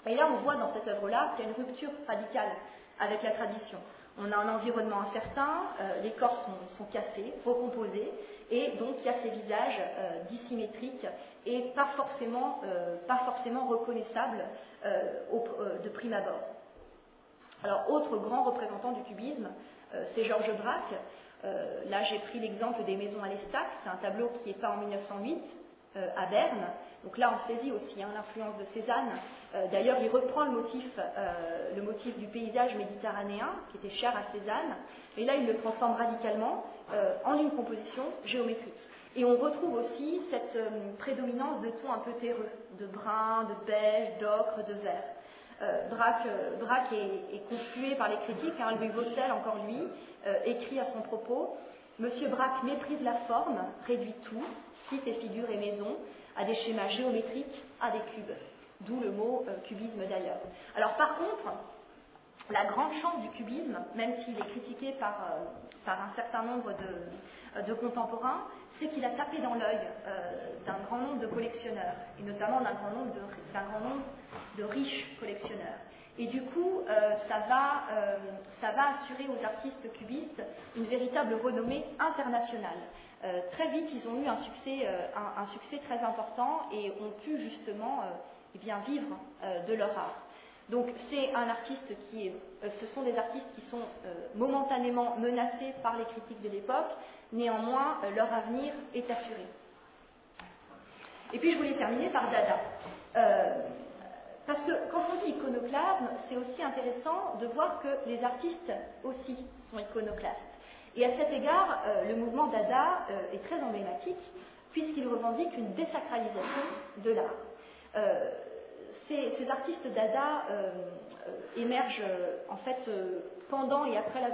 Et là, on voit dans cette œuvre-là qu'il y a une rupture radicale avec la tradition. On a un environnement incertain, les corps sont cassés, recomposés, et donc il y a ces visages dissymétriques et pas forcément reconnaissables de prime abord. Alors, autre grand représentant du cubisme, c'est Georges Braque. Là, j'ai pris l'exemple des Maisons à l'Estaque. C'est un tableau qui est peint en 1908 à Berne. Donc là, on saisit aussi l'influence de Cézanne. D'ailleurs, il reprend le motif du paysage méditerranéen, qui était cher à Cézanne, mais là, il le transforme radicalement en une composition géométrique. Et on retrouve aussi cette prédominance de tons un peu terreux, de brun, de beige, d'ocre, de vert. Braque est conspué par les critiques. Louis Vaucel, encore lui, écrit à son propos « Monsieur Braque méprise la forme, réduit tout, cite et figures et maisons, à des schémas géométriques, à des cubes. » D'où le mot cubisme d'ailleurs. Alors par contre, la grande chance du cubisme, même s'il est critiqué par un certain nombre de contemporains, c'est qu'il a tapé dans l'œil d'un grand nombre de collectionneurs, et notamment d'un grand nombre de riches collectionneurs. Et du coup, ça va assurer aux artistes cubistes une véritable renommée internationale. Très vite, ils ont eu un succès très important et ont pu justement vivre de leur art. Donc ce sont des artistes qui sont momentanément menacés par les critiques de l'époque, néanmoins leur avenir est assuré. Et puis je voulais terminer par Dada. Parce que quand on dit iconoclasme, c'est aussi intéressant de voir que les artistes aussi sont iconoclastes. Et à cet égard, le mouvement Dada est très emblématique, puisqu'il revendique une désacralisation de l'art. Ces artistes Dada émergent en fait pendant et après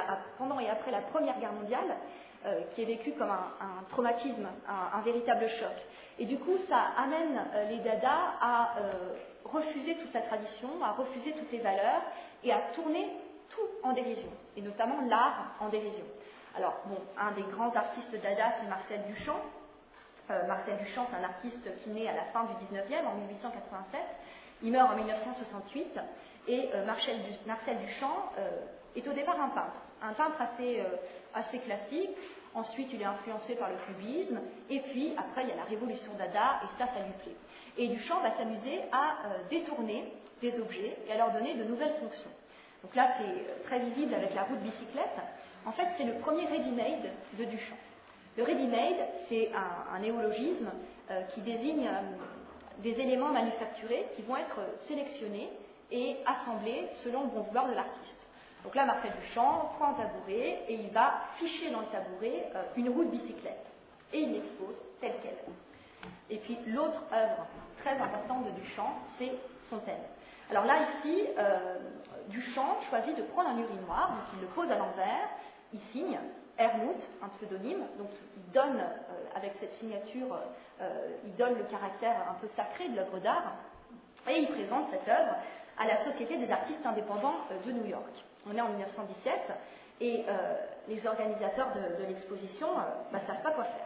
la Première Guerre mondiale, qui est vécue comme un traumatisme, un véritable choc. Et du coup, ça amène les Dada à refuser toute la tradition, à refuser toutes les valeurs et à tourner tout en dérision, et notamment l'art en dérision. Alors, un des grands artistes Dada, c'est Marcel Duchamp. Marcel Duchamp, c'est un artiste qui naît à la fin du 19e, en 1887. Il meurt en 1968. Et Marcel Duchamp est au départ un peintre assez classique. Ensuite, il est influencé par le cubisme. Et puis, après, il y a la révolution Dada, et ça lui plaît. Et Duchamp va s'amuser à détourner des objets et à leur donner de nouvelles fonctions. Donc là, c'est très visible avec la roue de bicyclette. En fait, c'est le premier ready-made de Duchamp. Le ready-made, c'est un néologisme qui désigne des éléments manufacturés qui vont être sélectionnés et assemblés selon le bon vouloir de l'artiste. Donc là, Marcel Duchamp prend un tabouret et il va ficher dans le tabouret une roue de bicyclette. Et il l'expose telle qu'elle. Et puis l'autre œuvre très importante de Duchamp, c'est Fontaine. Alors là, ici, Duchamp choisit de prendre un urinoir, donc il le pose à l'envers, il signe Hernout, un pseudonyme, donc il donne, avec cette signature, il donne le caractère un peu sacré de l'œuvre d'art, et il présente cette œuvre à la Société des artistes indépendants de New York. On est en 1917, et les organisateurs de l'exposition ne savent pas quoi faire.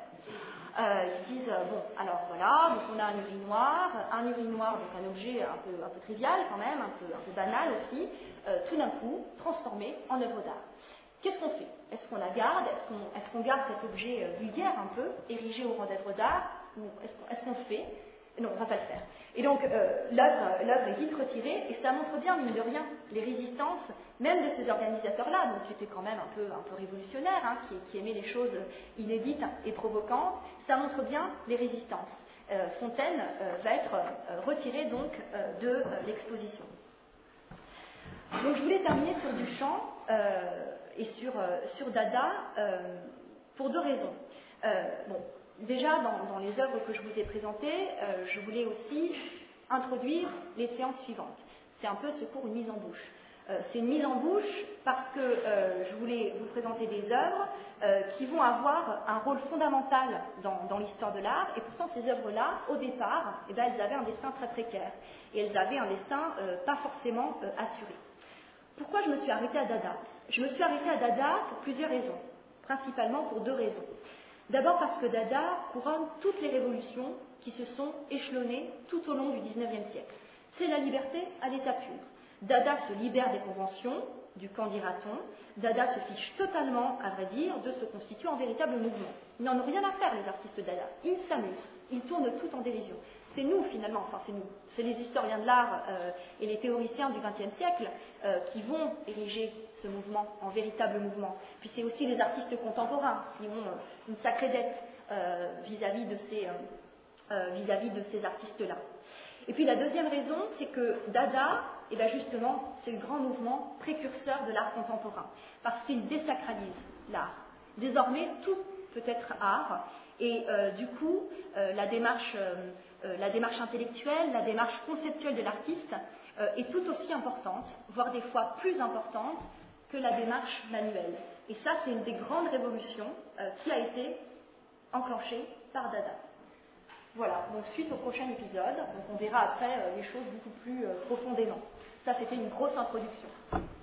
Ils disent, alors voilà, donc on a un urinoir, donc un objet un peu trivial quand même, un peu banal aussi, tout d'un coup transformé en œuvre d'art. Qu'est-ce qu'on fait? Est-ce qu'on la garde? Est-ce qu'on garde cet objet vulgaire un peu, érigé au rang d'œuvre d'art? Ou est-ce qu'on le fait? Non, on ne va pas le faire. Et donc l'œuvre est vite retirée, et ça montre bien, mine de rien, les résistances, même de ces organisateurs-là, donc qui étaient quand même un peu révolutionnaires, qui aimaient les choses inédites et provocantes. Ça montre bien les résistances. Fontaine va être retiré donc de l'exposition. Donc je voulais terminer sur Duchamp et sur Dada pour deux raisons. Déjà, dans les œuvres que je vous ai présentées, je voulais aussi introduire les séances suivantes. C'est un peu ce cours, une mise en bouche. C'est une mise en bouche parce que je voulais vous présenter des œuvres qui vont avoir un rôle fondamental dans l'histoire de l'art, et pourtant ces œuvres-là, au départ, elles avaient un destin très précaire, et elles avaient un destin pas forcément assuré. Pourquoi je me suis arrêtée à Dada? Je me suis arrêtée à Dada pour plusieurs raisons, principalement pour deux raisons. D'abord parce que Dada couronne toutes les révolutions qui se sont échelonnées tout au long du XIXe siècle. c'est la liberté à l'état pur. Dada se libère des conventions, du qu'en dira-t-on. Dada se fiche totalement, à vrai dire, de se constituer en véritable mouvement. Ils n'en ont rien à faire, les artistes Dada. Ils s'amusent, ils tournent tout en dérision. C'est nous, finalement, enfin c'est nous, c'est les historiens de l'art et les théoriciens du XXe siècle qui vont ériger ce mouvement en véritable mouvement. Puis c'est aussi les artistes contemporains qui ont une sacrée dette vis-à-vis de ces artistes-là. Et puis la deuxième raison, c'est que Dada, eh bien justement, c'est le grand mouvement précurseur de l'art contemporain, parce qu'il désacralise l'art. Désormais, tout peut être art, et du coup, la démarche intellectuelle, la démarche conceptuelle de l'artiste est tout aussi importante, voire des fois plus importante que la démarche manuelle. Et ça, c'est une des grandes révolutions qui a été enclenchée par Dada. Voilà, donc suite au prochain épisode, donc on verra après les choses beaucoup plus profondément. Ça, c'était une grosse introduction.